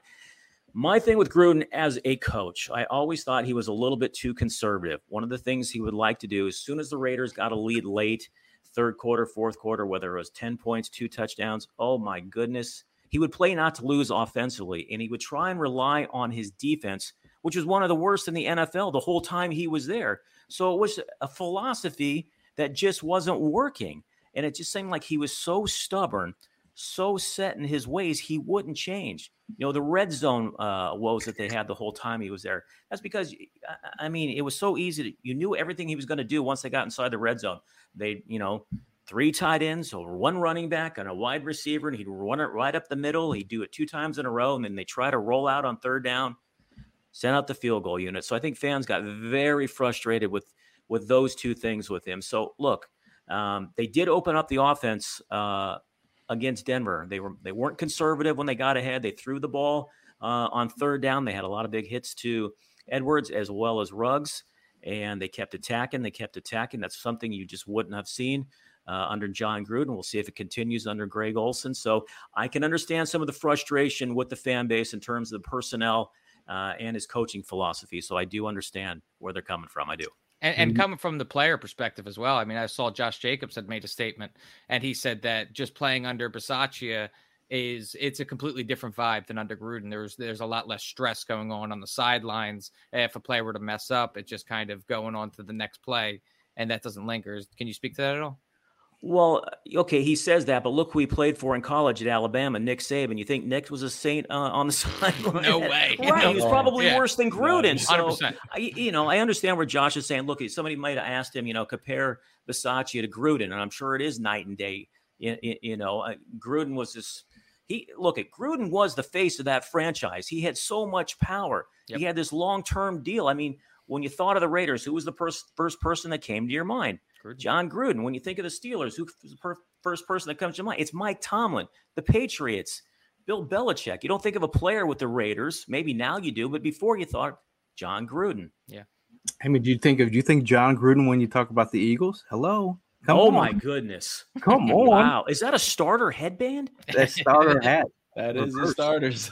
My thing with Gruden as a coach, I always thought he was a little bit too conservative. One of the things he would like to do as soon as the Raiders got a lead late, third quarter, fourth quarter, whether it was ten points, two touchdowns, oh my goodness, he would play not to lose offensively, and he would try and rely on his defense, which was one of the worst in the N F L the whole time he was there. So it was a philosophy that just wasn't working, and it just seemed like he was so stubborn, so set in his ways, he wouldn't change. You know, the red zone uh, woes that they had the whole time he was there, that's because, I mean, it was so easy. To, you knew everything he was going to do once they got inside the red zone. They, you know, three tight ends, so one running back and a wide receiver, and he'd run it right up the middle. He'd do it two times in a row, and then they try to roll out on third down, send out the field goal unit. So I think fans got very frustrated with, with those two things with him. So, look, um, they did open up the offense uh, against Denver. They, were, they weren't conservative when they got ahead. They threw the ball uh, on third down. They had a lot of big hits to Edwards as well as Ruggs. And they kept attacking. They kept attacking. That's something you just wouldn't have seen uh, under John Gruden. We'll see if it continues under Greg Olsen. So I can understand some of the frustration with the fan base in terms of the personnel uh, and his coaching philosophy. So I do understand where they're coming from. I do. And, and coming from the player perspective as well. I mean, I saw Josh Jacobs had made a statement, and he said that just playing under Bisaccia is it's a completely different vibe than under Gruden. There's there's a lot less stress going on on the sidelines. If a player were to mess up, it's just kind of going on to the next play, and that doesn't linger. Can you speak to that at all? Well, okay, he says that, but look who he played for in college at Alabama, Nick Saban. You think Nick was a saint uh, on the sideline? No way. Right, no. he was probably yeah. worse than Gruden. one hundred percent. So, I, you know, I understand where Josh is saying, look, somebody might have asked him, you know, compare Bisaccia to Gruden, and I'm sure it is night and day. You, you know, uh, Gruden was this – He look at Gruden was the face of that franchise. He had so much power. Yep. He had this long-term deal. I mean, when you thought of the Raiders, who was the first first person that came to your mind? Gruden. John Gruden. When you think of the Steelers, who was the per- first person that comes to your mind? It's Mike Tomlin. The Patriots, Bill Belichick. You don't think of a player with the Raiders. Maybe now you do, but before you thought John Gruden. Yeah. I mean, do you think of do you think John Gruden when you talk about the Eagles? Hello. Come oh on. My goodness! Come on! Wow, is that a starter headband? That starter hat. That is his starters.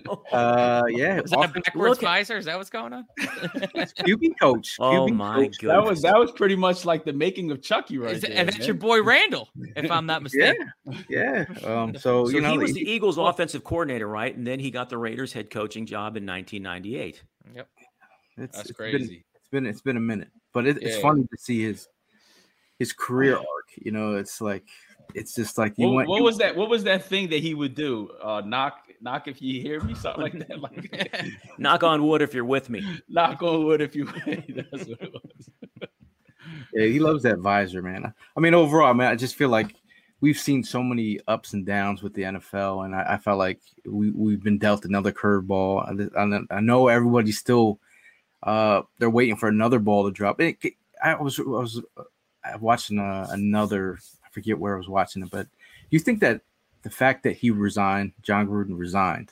uh, yeah. Is that a backwards visor? Is that what's going on? Q B coach. Oh Q B my coach. goodness! That was that was pretty much like the making of Chucky, right is, there. And that's man. your boy Randall, if I'm not mistaken. Yeah. yeah. Um. So, so you know, he was he, the Eagles' well, offensive coordinator, right? And then he got the Raiders' head coaching job in nineteen ninety-eight. Yep. It's, that's it's crazy. Been, it's been it's been a minute, but it, yeah. it's funny to see his his career arc. You know, it's like it's just like you what, went. What you, was that? What was that thing that he would do? Uh, knock, knock if you hear me, something like that. Like knock on wood if you're with me. Knock on wood if you. That's what it was. Yeah, he loves that visor, man. I mean, overall, man, I just feel like we've seen so many ups and downs with the N F L, and I, I felt like we we've been dealt another curveball. I, I know everybody's still uh, they're waiting for another ball to drop. It, I was I was uh, watching uh, another. I forget where I was watching it, but do you think that the fact that he resigned, John Gruden resigned,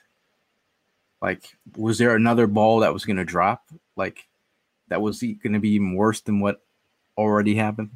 like, was there another ball that was going to drop, like that was going to be even worse than what already happened?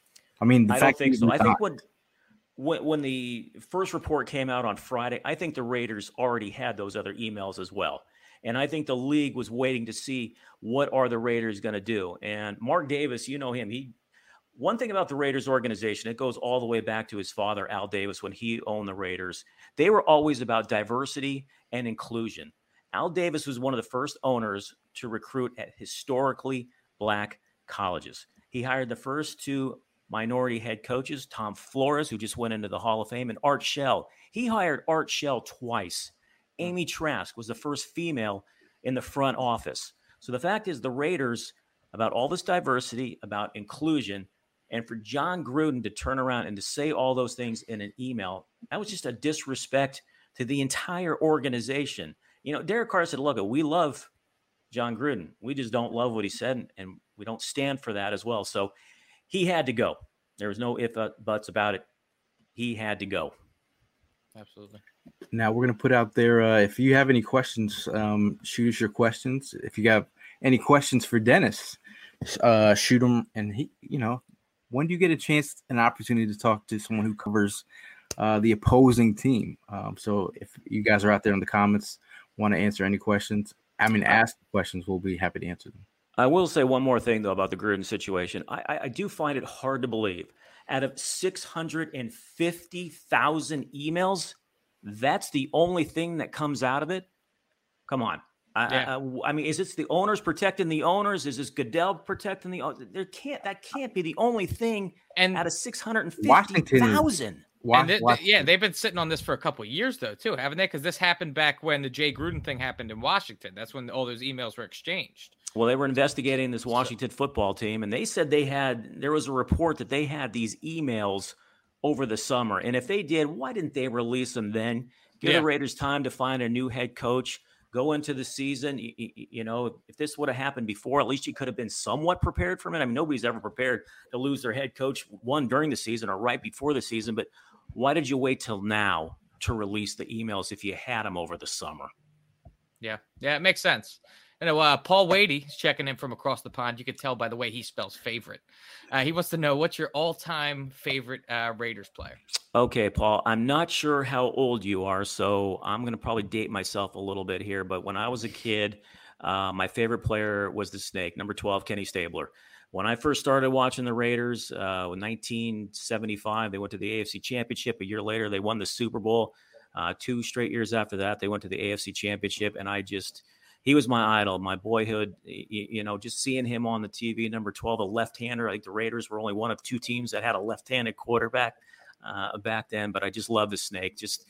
I mean, the I fact don't think that so. I think when, when when the first report came out on Friday, I think the Raiders already had those other emails as well. And I think the league was waiting to see what are the Raiders going to do. And Mark Davis, you know him. He one thing about the Raiders organization, it goes all the way back to his father, Al Davis, when he owned the Raiders. They were always about diversity and inclusion. Al Davis was one of the first owners to recruit at historically black colleges. He hired the first two minority head coaches, Tom Flores, who just went into the Hall of Fame, and Art Shell. He hired Art Shell twice. Amy Trask was the first female in the front office. So the fact is, the Raiders, about all this diversity, about inclusion, and for John Gruden to turn around and to say all those things in an email, that was just a disrespect to the entire organization. You know, Derek Carr said, look, we love John Gruden. We just don't love what he said, and we don't stand for that as well. So he had to go. There was no if, uh, buts about it. He had to go. Absolutely. Now we're going to put out there, uh, if you have any questions, um, shoot us your questions. If you have any questions for Dennis, uh, shoot them. And, he, you know, when do you get a chance, an opportunity to talk to someone who covers uh, the opposing team? Um, so if you guys are out there in the comments, want to answer any questions, I mean, ask questions, we'll be happy to answer them. I will say one more thing, though, about the Gruden situation. I, I, I do find it hard to believe. Out of six hundred fifty thousand emails, that's the only thing that comes out of it? Come on. I, Yeah. I, I mean, is this the owners protecting the owners? Is this Goodell protecting the owners? There can't, that can't be the only thing And out of six hundred fifty thousand. Watch, and they, watch they, yeah, they've been sitting on this for a couple of years, though, too, haven't they? Because this happened back when the Jay Gruden thing happened in Washington. That's when all those emails were exchanged. Well, they were investigating this Washington football team, and they said they had, there was a report that they had these emails over the summer. And if they did, why didn't they release them then? Give Yeah. the Raiders time to find a new head coach, go into the season. You, you know, if this would have happened before, at least you could have been somewhat prepared for it. I mean, nobody's ever prepared to lose their head coach, one during the season or right before the season. But why did you wait till now to release the emails if you had them over the summer? Yeah, yeah, it makes sense. You know, uh, Paul Wadey is checking in from across the pond. You can tell by the way he spells favorite. Uh, he wants to know, what's your all-time favorite uh, Raiders player? Okay, Paul, I'm not sure how old you are, so I'm going to probably date myself a little bit here. But when I was a kid, uh, my favorite player was the Snake, number twelve, Kenny Stabler. When I first started watching the Raiders uh, in nineteen seventy-five, they went to the A F C Championship. A year later, they won the Super Bowl. Uh, two straight years after that, they went to the A F C Championship, and I just – he was my idol, my boyhood. You, you know, just seeing him on the T V, number twelve, a left-hander. I think the Raiders were only one of two teams that had a left-handed quarterback uh, back then, but I just love the Snake. Just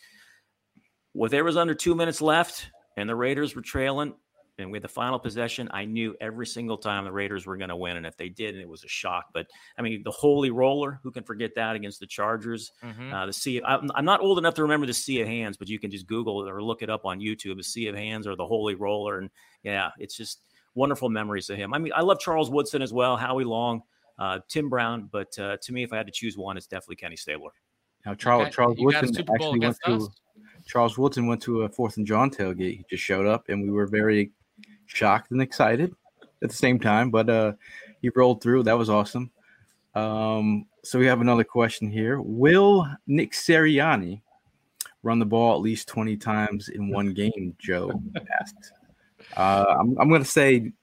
when there was under two minutes left and the Raiders were trailing and we had the final possession, I knew every single time the Raiders were going to win, and if they did, it was a shock. But, I mean, the Holy Roller, who can forget that against the Chargers? Mm-hmm. Uh, the sea. I'm, I'm not old enough to remember the Sea of Hands, but you can just Google it or look it up on YouTube, the Sea of Hands or the Holy Roller. And, yeah, it's just wonderful memories of him. I mean, I love Charles Woodson as well, Howie Long, uh, Tim Brown. But uh, to me, if I had to choose one, it's definitely Kenny Stabler. Now, Charles, Okay. Charles You got a Woodson Super Bowl actually went against to us? Charles Woodson went to a Fourth and John tailgate. He just showed up, and we were very shocked and excited at the same time. But uh, he rolled through. That was awesome. Um, so we have another question here. Will Nick Sirianni run the ball at least twenty times in one game? Joe asked. Uh, I'm, I'm going to say.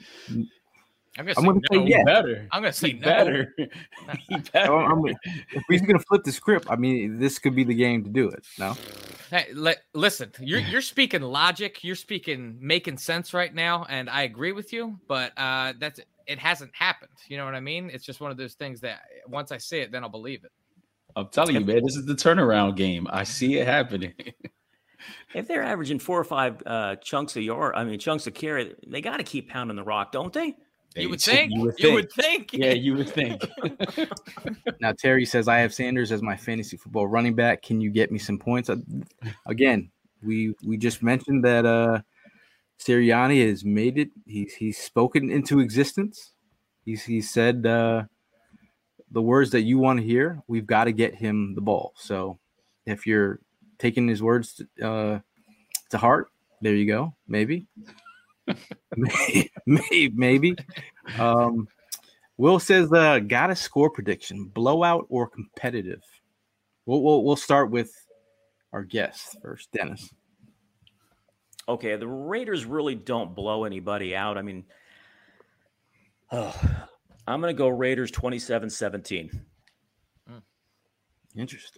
I'm going I'm to gonna say say no. yes. Better. I'm going to say He no. better. He better. I'm, I'm, if he's going to flip the script, I mean, this could be the game to do it. No. Hey, li- listen, you're you're speaking logic. You're speaking making sense right now, and I agree with you. But uh, that's it hasn't happened. You know what I mean? It's just one of those things that once I see it, then I'll believe it. I'm telling you, man, this is the turnaround game. I see it happening. If they're averaging four or five uh, chunks a yard, I mean, chunks of carry, they got to keep pounding the rock, don't they? You would think. You would You think. would think. Yeah, you would think. Now, Terry says, I have Sanders as my fantasy football running back. Can you get me some points? Uh, Again, we we just mentioned that uh, Sirianni has made it. He's he's spoken into existence. He's he said uh, the words that you want to hear. We've got to get him the ball. So if you're taking his words to, uh, to heart, there you go. Maybe. maybe. Maybe. Um, Will says, uh, got a score prediction, blowout or competitive? We'll, we'll, we'll start with our guest first, Dennis. Okay, the Raiders really don't blow anybody out. I mean, oh, I'm going to go Raiders twenty-seven seventeen. Interesting.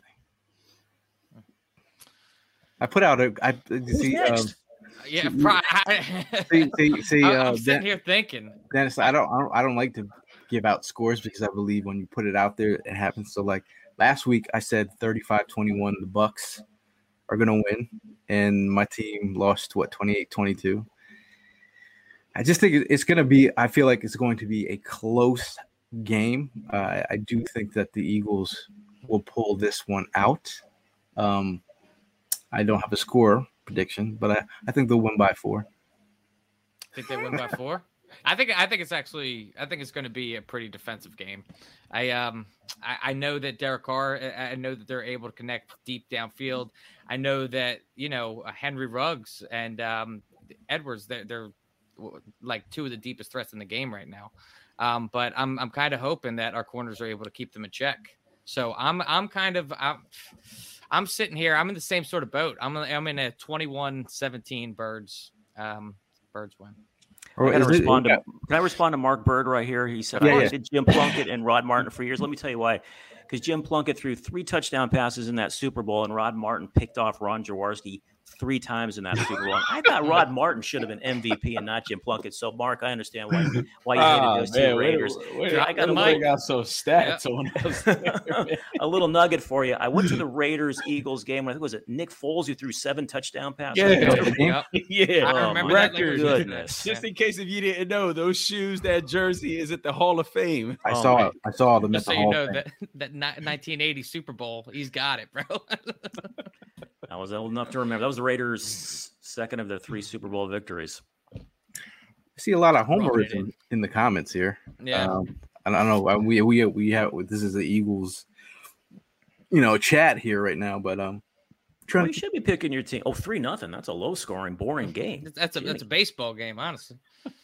I put out a I see um, Yeah, pro- see see, see I, uh, I'm sitting Den- here thinking. Dennis. I don't, I don't I don't like to give out scores because I believe when you put it out there, it happens. So like last week, I said thirty-five twenty-one. The Bucks are gonna win, and my team lost what twenty-eight twenty-two. I just think it's gonna be. I feel like it's going to be a close game. Uh, I do think that the Eagles will pull this one out. Um, I don't have a score prediction, but I, I think they'll win by four. Think they win by four? I think I think it's actually I think it's going to be a pretty defensive game. I um I, I know that Derek Carr. I, I know that they're able to connect deep downfield. I know that you know Henry Ruggs and um, Edwards. They're, they're like two of the deepest threats in the game right now. Um, but I'm I'm kind of hoping that our corners are able to keep them in check. So I'm I'm kind of I'm, I'm sitting here. I'm in the same sort of boat. I'm I'm in a twenty-one seventeen Birds um, Birds win. I gotta Is it- respond to, can I respond to Mark Bird right here? He said, Yeah, I yeah. wanted Jim Plunkett and Rod Martin for years. Let me tell you why. Because Jim Plunkett threw three touchdown passes in that Super Bowl, and Rod Martin picked off Ron Jaworski three times in that Super Bowl. I thought Rod Martin should have been M V P and not Jim Plunkett. So, Mark, I understand why, why you hated Ah, those man, two wait, Raiders. wait, Here, I got a Mike. little, got so stats on us. a little nugget for you. I went to the Raiders-Eagles game. I think it was it Nick Foles who threw seven touchdown passes. Yeah. Yep. Yeah, I Oh, remember my that like it was goodness. yesterday. Just in case if you didn't know, those shoes, that jersey is at the Hall of Fame. I Oh, saw man. it. I saw the Just so Mister you Hall know thing. that that ni- nineteen eighty Super Bowl, he's got it, bro. I was old enough to remember. That was the Raiders' second of their three Super Bowl victories. I see a lot of Rubbing it homerism in. in the comments here. Yeah. Um, I don't know. uh, We we we have this is the Eagles, you know, chat here right now. But um, Well, trying you to should be picking your team. Oh, three nothing. That's a low scoring, boring game. That's a that's a baseball game, honestly.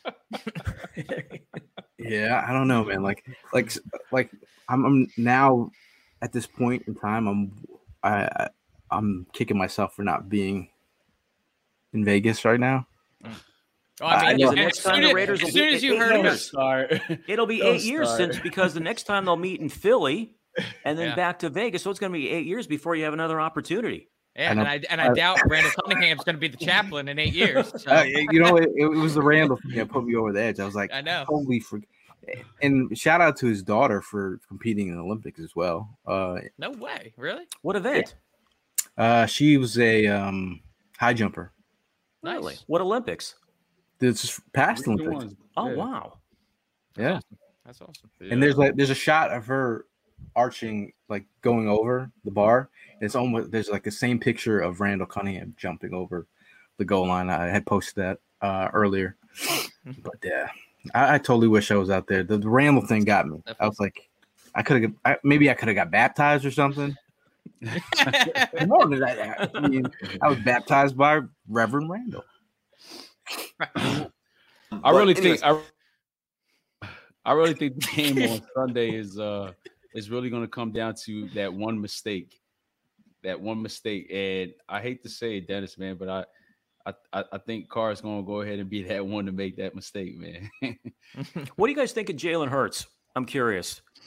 yeah, I don't know, man. Like like like I'm, I'm now at this point in time. I'm I I- I'm kicking myself for not being in Vegas right now. Oh, I I mean, know. as, The next as time soon the as, Raiders as will soon be as you eight heard years. about Start. It'll be Don't eight years start. since because the next time they'll meet in Philly and then Yeah. back to Vegas. So it's going to be eight years before you have another opportunity. yeah, I and know. I and I doubt Brandon Cunningham's going to be the chaplain in eight years. So. Uh, you know, it, it was the Randall thing that put me over the edge. I was like, I know. holy for. And shout out to his daughter for competing in the Olympics as well. Uh, No way, really? What event? uh, she was a um, high jumper. Really? Nice. What Olympics? This is past Recent Olympics. ones. Oh, Yeah. wow. Yeah. That's awesome. And there's like there's a shot of her arching, like going over the bar. It's almost there's like the same picture of Randall Cunningham jumping over the goal line. I had posted that uh, earlier, but yeah, I, I totally wish I was out there. The, the Randall thing got me. I was like, I could have maybe I could have got baptized or something. No, did I, I mean, I was baptized by Reverend Randall. I But really anyways. think I, I really think the game on Sunday is uh is really going to come down to that one mistake, that one mistake. And I hate to say it, Dennis, man, but I I I think Carr is going to go ahead and be that one to make that mistake, man. What do you guys think of Jalen Hurts? I'm curious.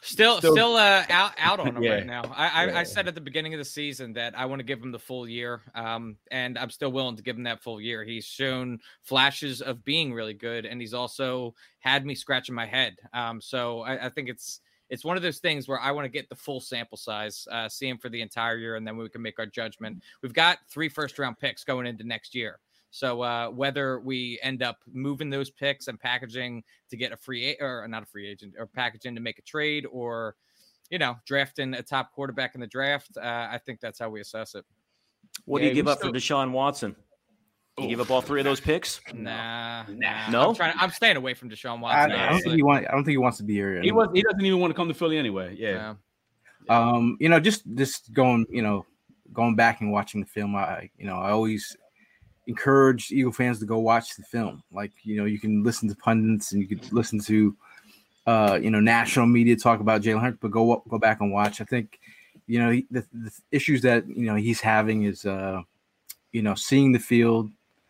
Still, Still- still, uh, out, out on him Yeah. right now. I, I, Yeah. I said at the beginning of the season that I want to give him the full year, um, and I'm still willing to give him that full year. He's shown flashes of being really good, and he's also had me scratching my head. Um, so I, I think it's it's one of those things where I want to get the full sample size, uh, see him for the entire year, and then we can make our judgment. We've got three first round picks going into next year. So uh, whether we end up moving those picks and packaging to get a free a- or not a free agent or packaging to make a trade, or, you know, drafting a top quarterback in the draft, uh, I think that's how we assess it. What Yeah, do you give we up still- for Deshaun Watson? You give up all three of those picks? Nah, nah. No? I'm, trying, I'm staying away from Deshaun I, Watson. I don't honestly. think he want. I don't think he wants to be here. He was. He doesn't even want to come to Philly anyway. Yeah. Yeah. Um, you know, just just going, you know, going back and watching the film. I, you know, I always encourage Eagle fans to go watch the film. Like, you know, you can listen to pundits and you can listen to, uh, you know, national media talk about Jalen Hurts, but go go back and watch. I think, you know, he, the, the issues that you know he's having is, uh, you know, seeing the field,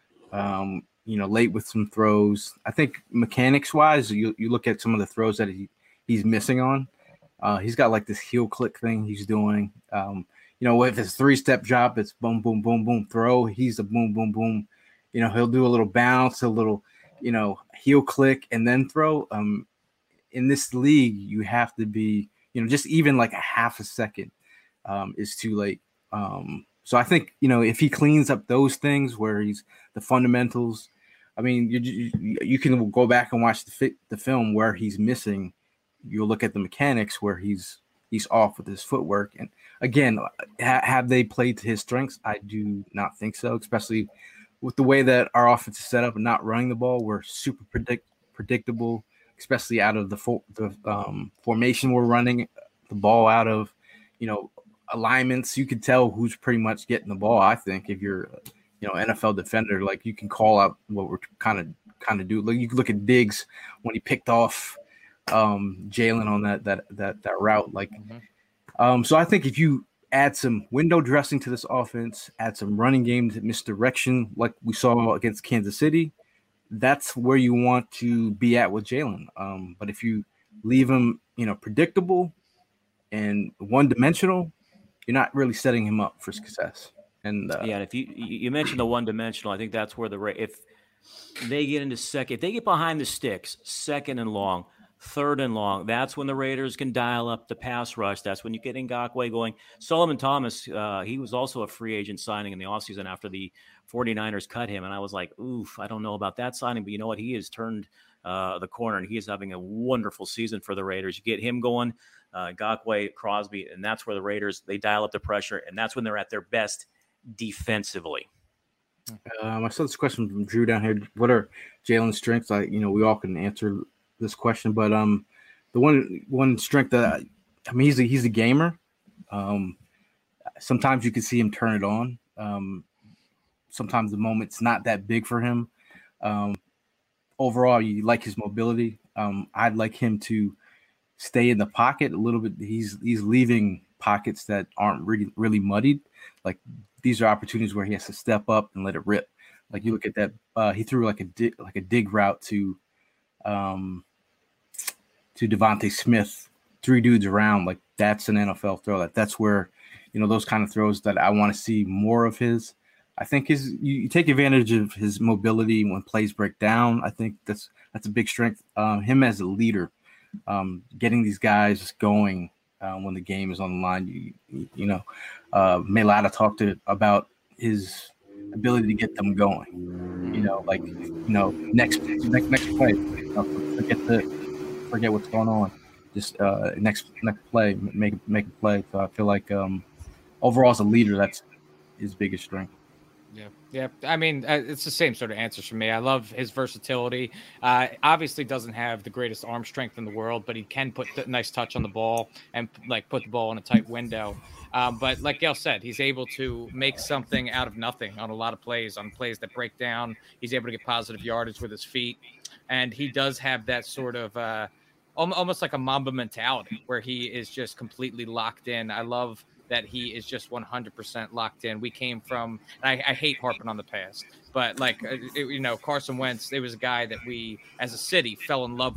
um, you know, late with some throws. I think mechanics wise, you you look at some of the throws that he he's missing on. Uh, he's got like this heel click thing he's doing. Um, you know, if it's three step drop, it's boom, boom, boom, boom, throw. He's a boom, boom, boom. You know, he'll do a little bounce, a little, you know, heel click, and then throw. Um, in this league, you have to be, you know, just even like a half a second um, is too late. Um, so I think, you know, if he cleans up those things where he's the fundamentals, I mean, you you, you can go back and watch the fi- the film where he's missing. You'll look at the mechanics where he's he's off with his footwork. And again, ha- have they played to his strengths? I do not think so, especially with the way that our offense is set up and not running the ball. We're super predict- predictable, especially out of the, for- the um, formation we're running the ball out of, you know, alignments. You can tell who's pretty much getting the ball. I think if you're, you know, N F L defender, like you can call out what we're kind of kind of do. Like you can look at Diggs when he picked off um Jalen on that that that that route, like Mhm. um so I think if you add some window dressing to this offense, add some running game to misdirection like we saw against Kansas City, that's where you want to be at with Jalen. Um but if you leave him, you know, predictable and one dimensional, you're not really setting him up for success. And uh, Yeah, and if you you you mentioned the one dimensional, I think that's where the Ra- if they get into second, if they get behind the sticks, second and long, third and long, that's when the Raiders can dial up the pass rush. That's when you get Ngakoue going. Solomon Thomas, uh, he was also a free agent signing in the offseason after the 49ers cut him, and I was like, oof, I don't know about that signing, but you know what? He has turned uh, the corner, and he is having a wonderful season for the Raiders. You get him going, uh, Ngakoue, Crosby, and that's where the Raiders, they dial up the pressure, and that's when they're at their best defensively. Um, I saw this question from Drew down here. What are Jalen's strengths? I, you know, we all can answer this question, but um, the one one strength that I, I mean, he's a he's a gamer. Um, sometimes you can see him turn it on. Um, sometimes the moment's not that big for him. Um, overall, you like his mobility. Um, I'd like him to stay in the pocket a little bit. He's he's leaving pockets that aren't really really muddied. Like these are opportunities where he has to step up and let it rip. Like you look at that, uh, he threw like a dig, like a dig route to, um, to Devontae Smith, three dudes around. Like that's an N F L throw. That that's where, you know, those kind of throws that I want to see more of his. I think his you, you take advantage of his mobility when plays break down. I think that's that's a big strength. Um, him as a leader, um, getting these guys going uh, when the game is on the line. You you, you know, uh, Mailata talked to, about his ability to get them going. You know, like you know, next next next play, you know, forget the forget what's going on. Just uh, next next play, make make a play. So I feel like um, overall as a leader, that's his biggest strength. Yeah, yeah. I mean, uh, it's the same sort of answers for me. I love his versatility. Uh, obviously, doesn't have the greatest arm strength in the world, but he can put a nice touch on the ball and like put the ball in a tight window. Um, but like Gail said, he's able to make something out of nothing on a lot of plays, on plays that break down. He's able to get positive yardage with his feet, and he does have that sort of uh, almost like a Mamba mentality where he is just completely locked in. I love that he is just one hundred percent locked in. We came from, and I, I hate harping on the past, but like, it, you know, Carson Wentz, it was a guy that we as a city fell in love with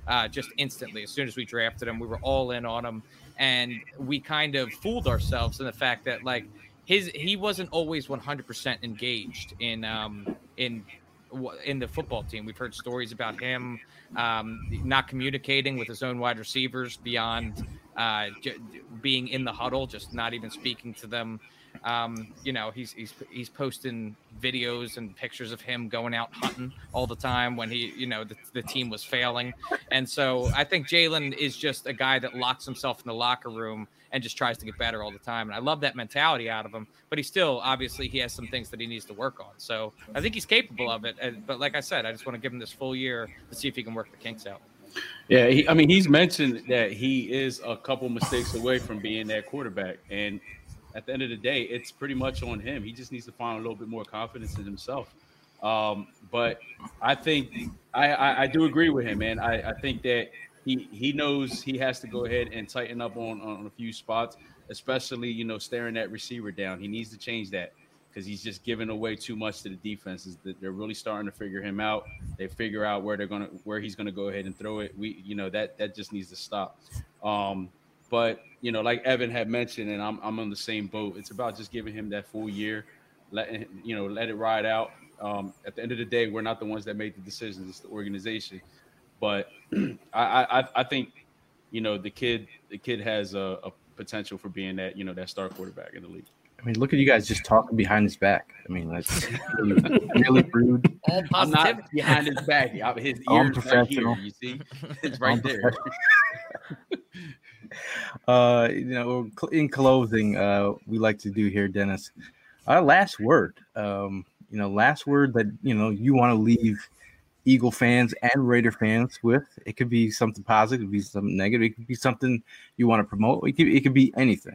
uh, just instantly. As soon as we drafted him, we were all in on him, and we kind of fooled ourselves in the fact that like his he wasn't always one hundred percent engaged in um, in in the football team. We've heard stories about him um, not communicating with his own wide receivers beyond uh, j- being in the huddle, just not even speaking to them. Um, you know, he's he's he's posting videos and pictures of him going out hunting all the time when he, you know, the, the team was failing. And so I think Jalen is just a guy that locks himself in the locker room and just tries to get better all the time. And I love that mentality out of him, but he still, obviously he has some things that he needs to work on. So I think he's capable of it. And, but like I said, I just want to give him this full year to see if he can work the kinks out. Yeah, he, I mean, he's mentioned that he is a couple mistakes away from being that quarterback. And at the end of the day, it's pretty much on him. He just needs to find a little bit more confidence in himself. Um, but I think I, I, I do agree with him, man. I, I think that he he knows he has to go ahead and tighten up on, on a few spots, especially, you know, staring that receiver down. He needs to change that because he's just giving away too much to the defenses. They're really starting to figure him out. They figure out where they're gonna where he's gonna go ahead and throw it. We, you know, that that just needs to stop. Um, But, you know, like Evan had mentioned, and I'm I'm on the same boat, it's about just giving him that full year, letting, you know, let it ride out. Um, at the end of the day, we're not the ones that made the decisions. It's the organization. But I, I I think, you know, the kid the kid has a, a potential for being that, you know, that star quarterback in the league. I mean, look at you guys just talking behind his back. I mean, that's really, really rude. All I'm positive. not behind his back. His I'm ears right professional. here. You see, it's right I'm there. Uh, you know, in closing, uh, we like to do here, Dennis. Our last word, um, you know, last word that you know you want to leave Eagle fans and Raider fans with. It could be something positive, it could be something negative, it could be something you want to promote. It could, it could be anything.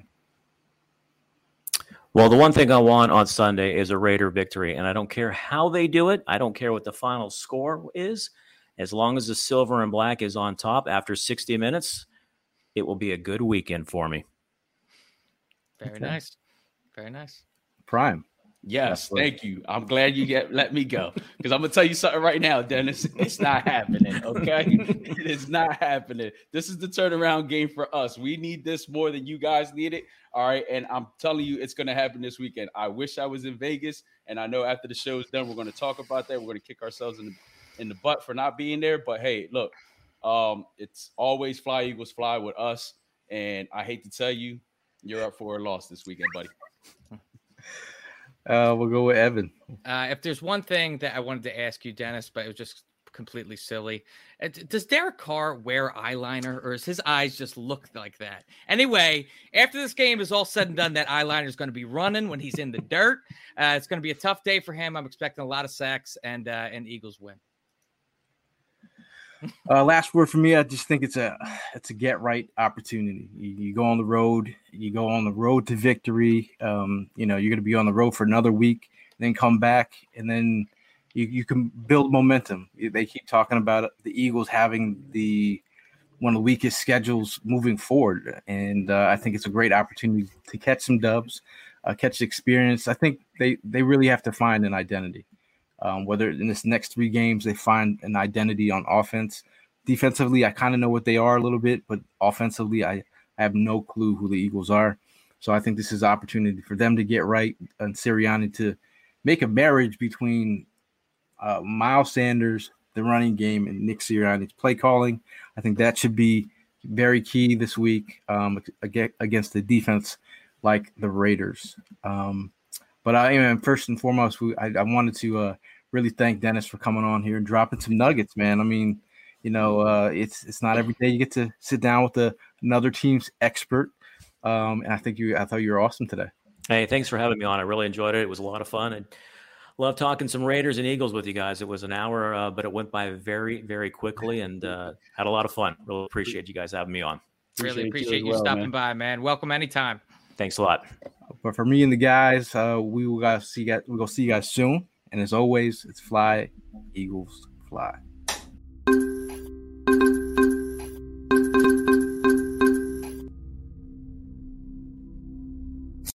Well, the one thing I want on Sunday is a Raider victory, and I don't care how they do it. I don't care what the final score is. As long as the silver and black is on top after sixty minutes, it will be a good weekend for me. Very Okay. nice. Very nice. Prime. Yes, thank you. I'm glad you get let me go because I'm gonna tell you something right now, Dennis. It's not happening. Okay, it is not happening. This is the turnaround game for us. We need this more than you guys need it. All right, and I'm telling you, it's gonna happen this weekend. I wish I was in Vegas, and I know after the show is done, we're gonna talk about that. We're gonna kick ourselves in the in the butt for not being there. But hey, look, um, it's always fly Eagles fly with us, and I hate to tell you, you're up for a loss this weekend, buddy. Uh, we'll go with Evan. Uh, if there's one thing that I wanted to ask you, Dennis, but it was just completely silly. uh, d- Does Derek Carr wear eyeliner, or does his eyes just look like that? Anyway, after this game is all said and done, that eyeliner is going to be running when he's in the dirt. Uh, it's going to be a tough day for him. I'm expecting a lot of sacks and uh, and Eagles win. Uh, last word for me. I just think it's a it's a get right opportunity. You, you go on the road. You go on the road to victory. Um, you know you're going to be on the road for another week, then come back, and then you, you can build momentum. They keep talking about it, the Eagles having the one of the weakest schedules moving forward, and uh, I think it's a great opportunity to catch some dubs, uh, catch experience. I think they they really have to find an identity. Um, whether in this next three games they find an identity on offense. Defensively, I kind of know what they are a little bit, but offensively, I, I have no clue who the Eagles are. So I think this is an opportunity for them to get right and Sirianni to make a marriage between uh, Miles Sanders, the running game, and Nick Sirianni's play calling. I think that should be very key this week um, against the defense like the Raiders. Um, But I am first and foremost, we, I, I wanted to uh, really thank Dennis for coming on here and dropping some nuggets, man. I mean, you know, uh, it's it's not every day you get to sit down with a, another team's expert, um, and I think you, I thought you were awesome today. Hey, thanks for having me on. I really enjoyed it. It was a lot of fun, and love talking some Raiders and Eagles with you guys. It was an hour, uh, but it went by very, very quickly, and uh, had a lot of fun. Really appreciate you guys having me on. Really Appreciate appreciate you you, as well, stopping man. by, man. Welcome anytime. Thanks a lot. But for me and the guys, uh, we will guys see you guys. We'll go see you guys soon. And as always, it's fly, Eagles, fly.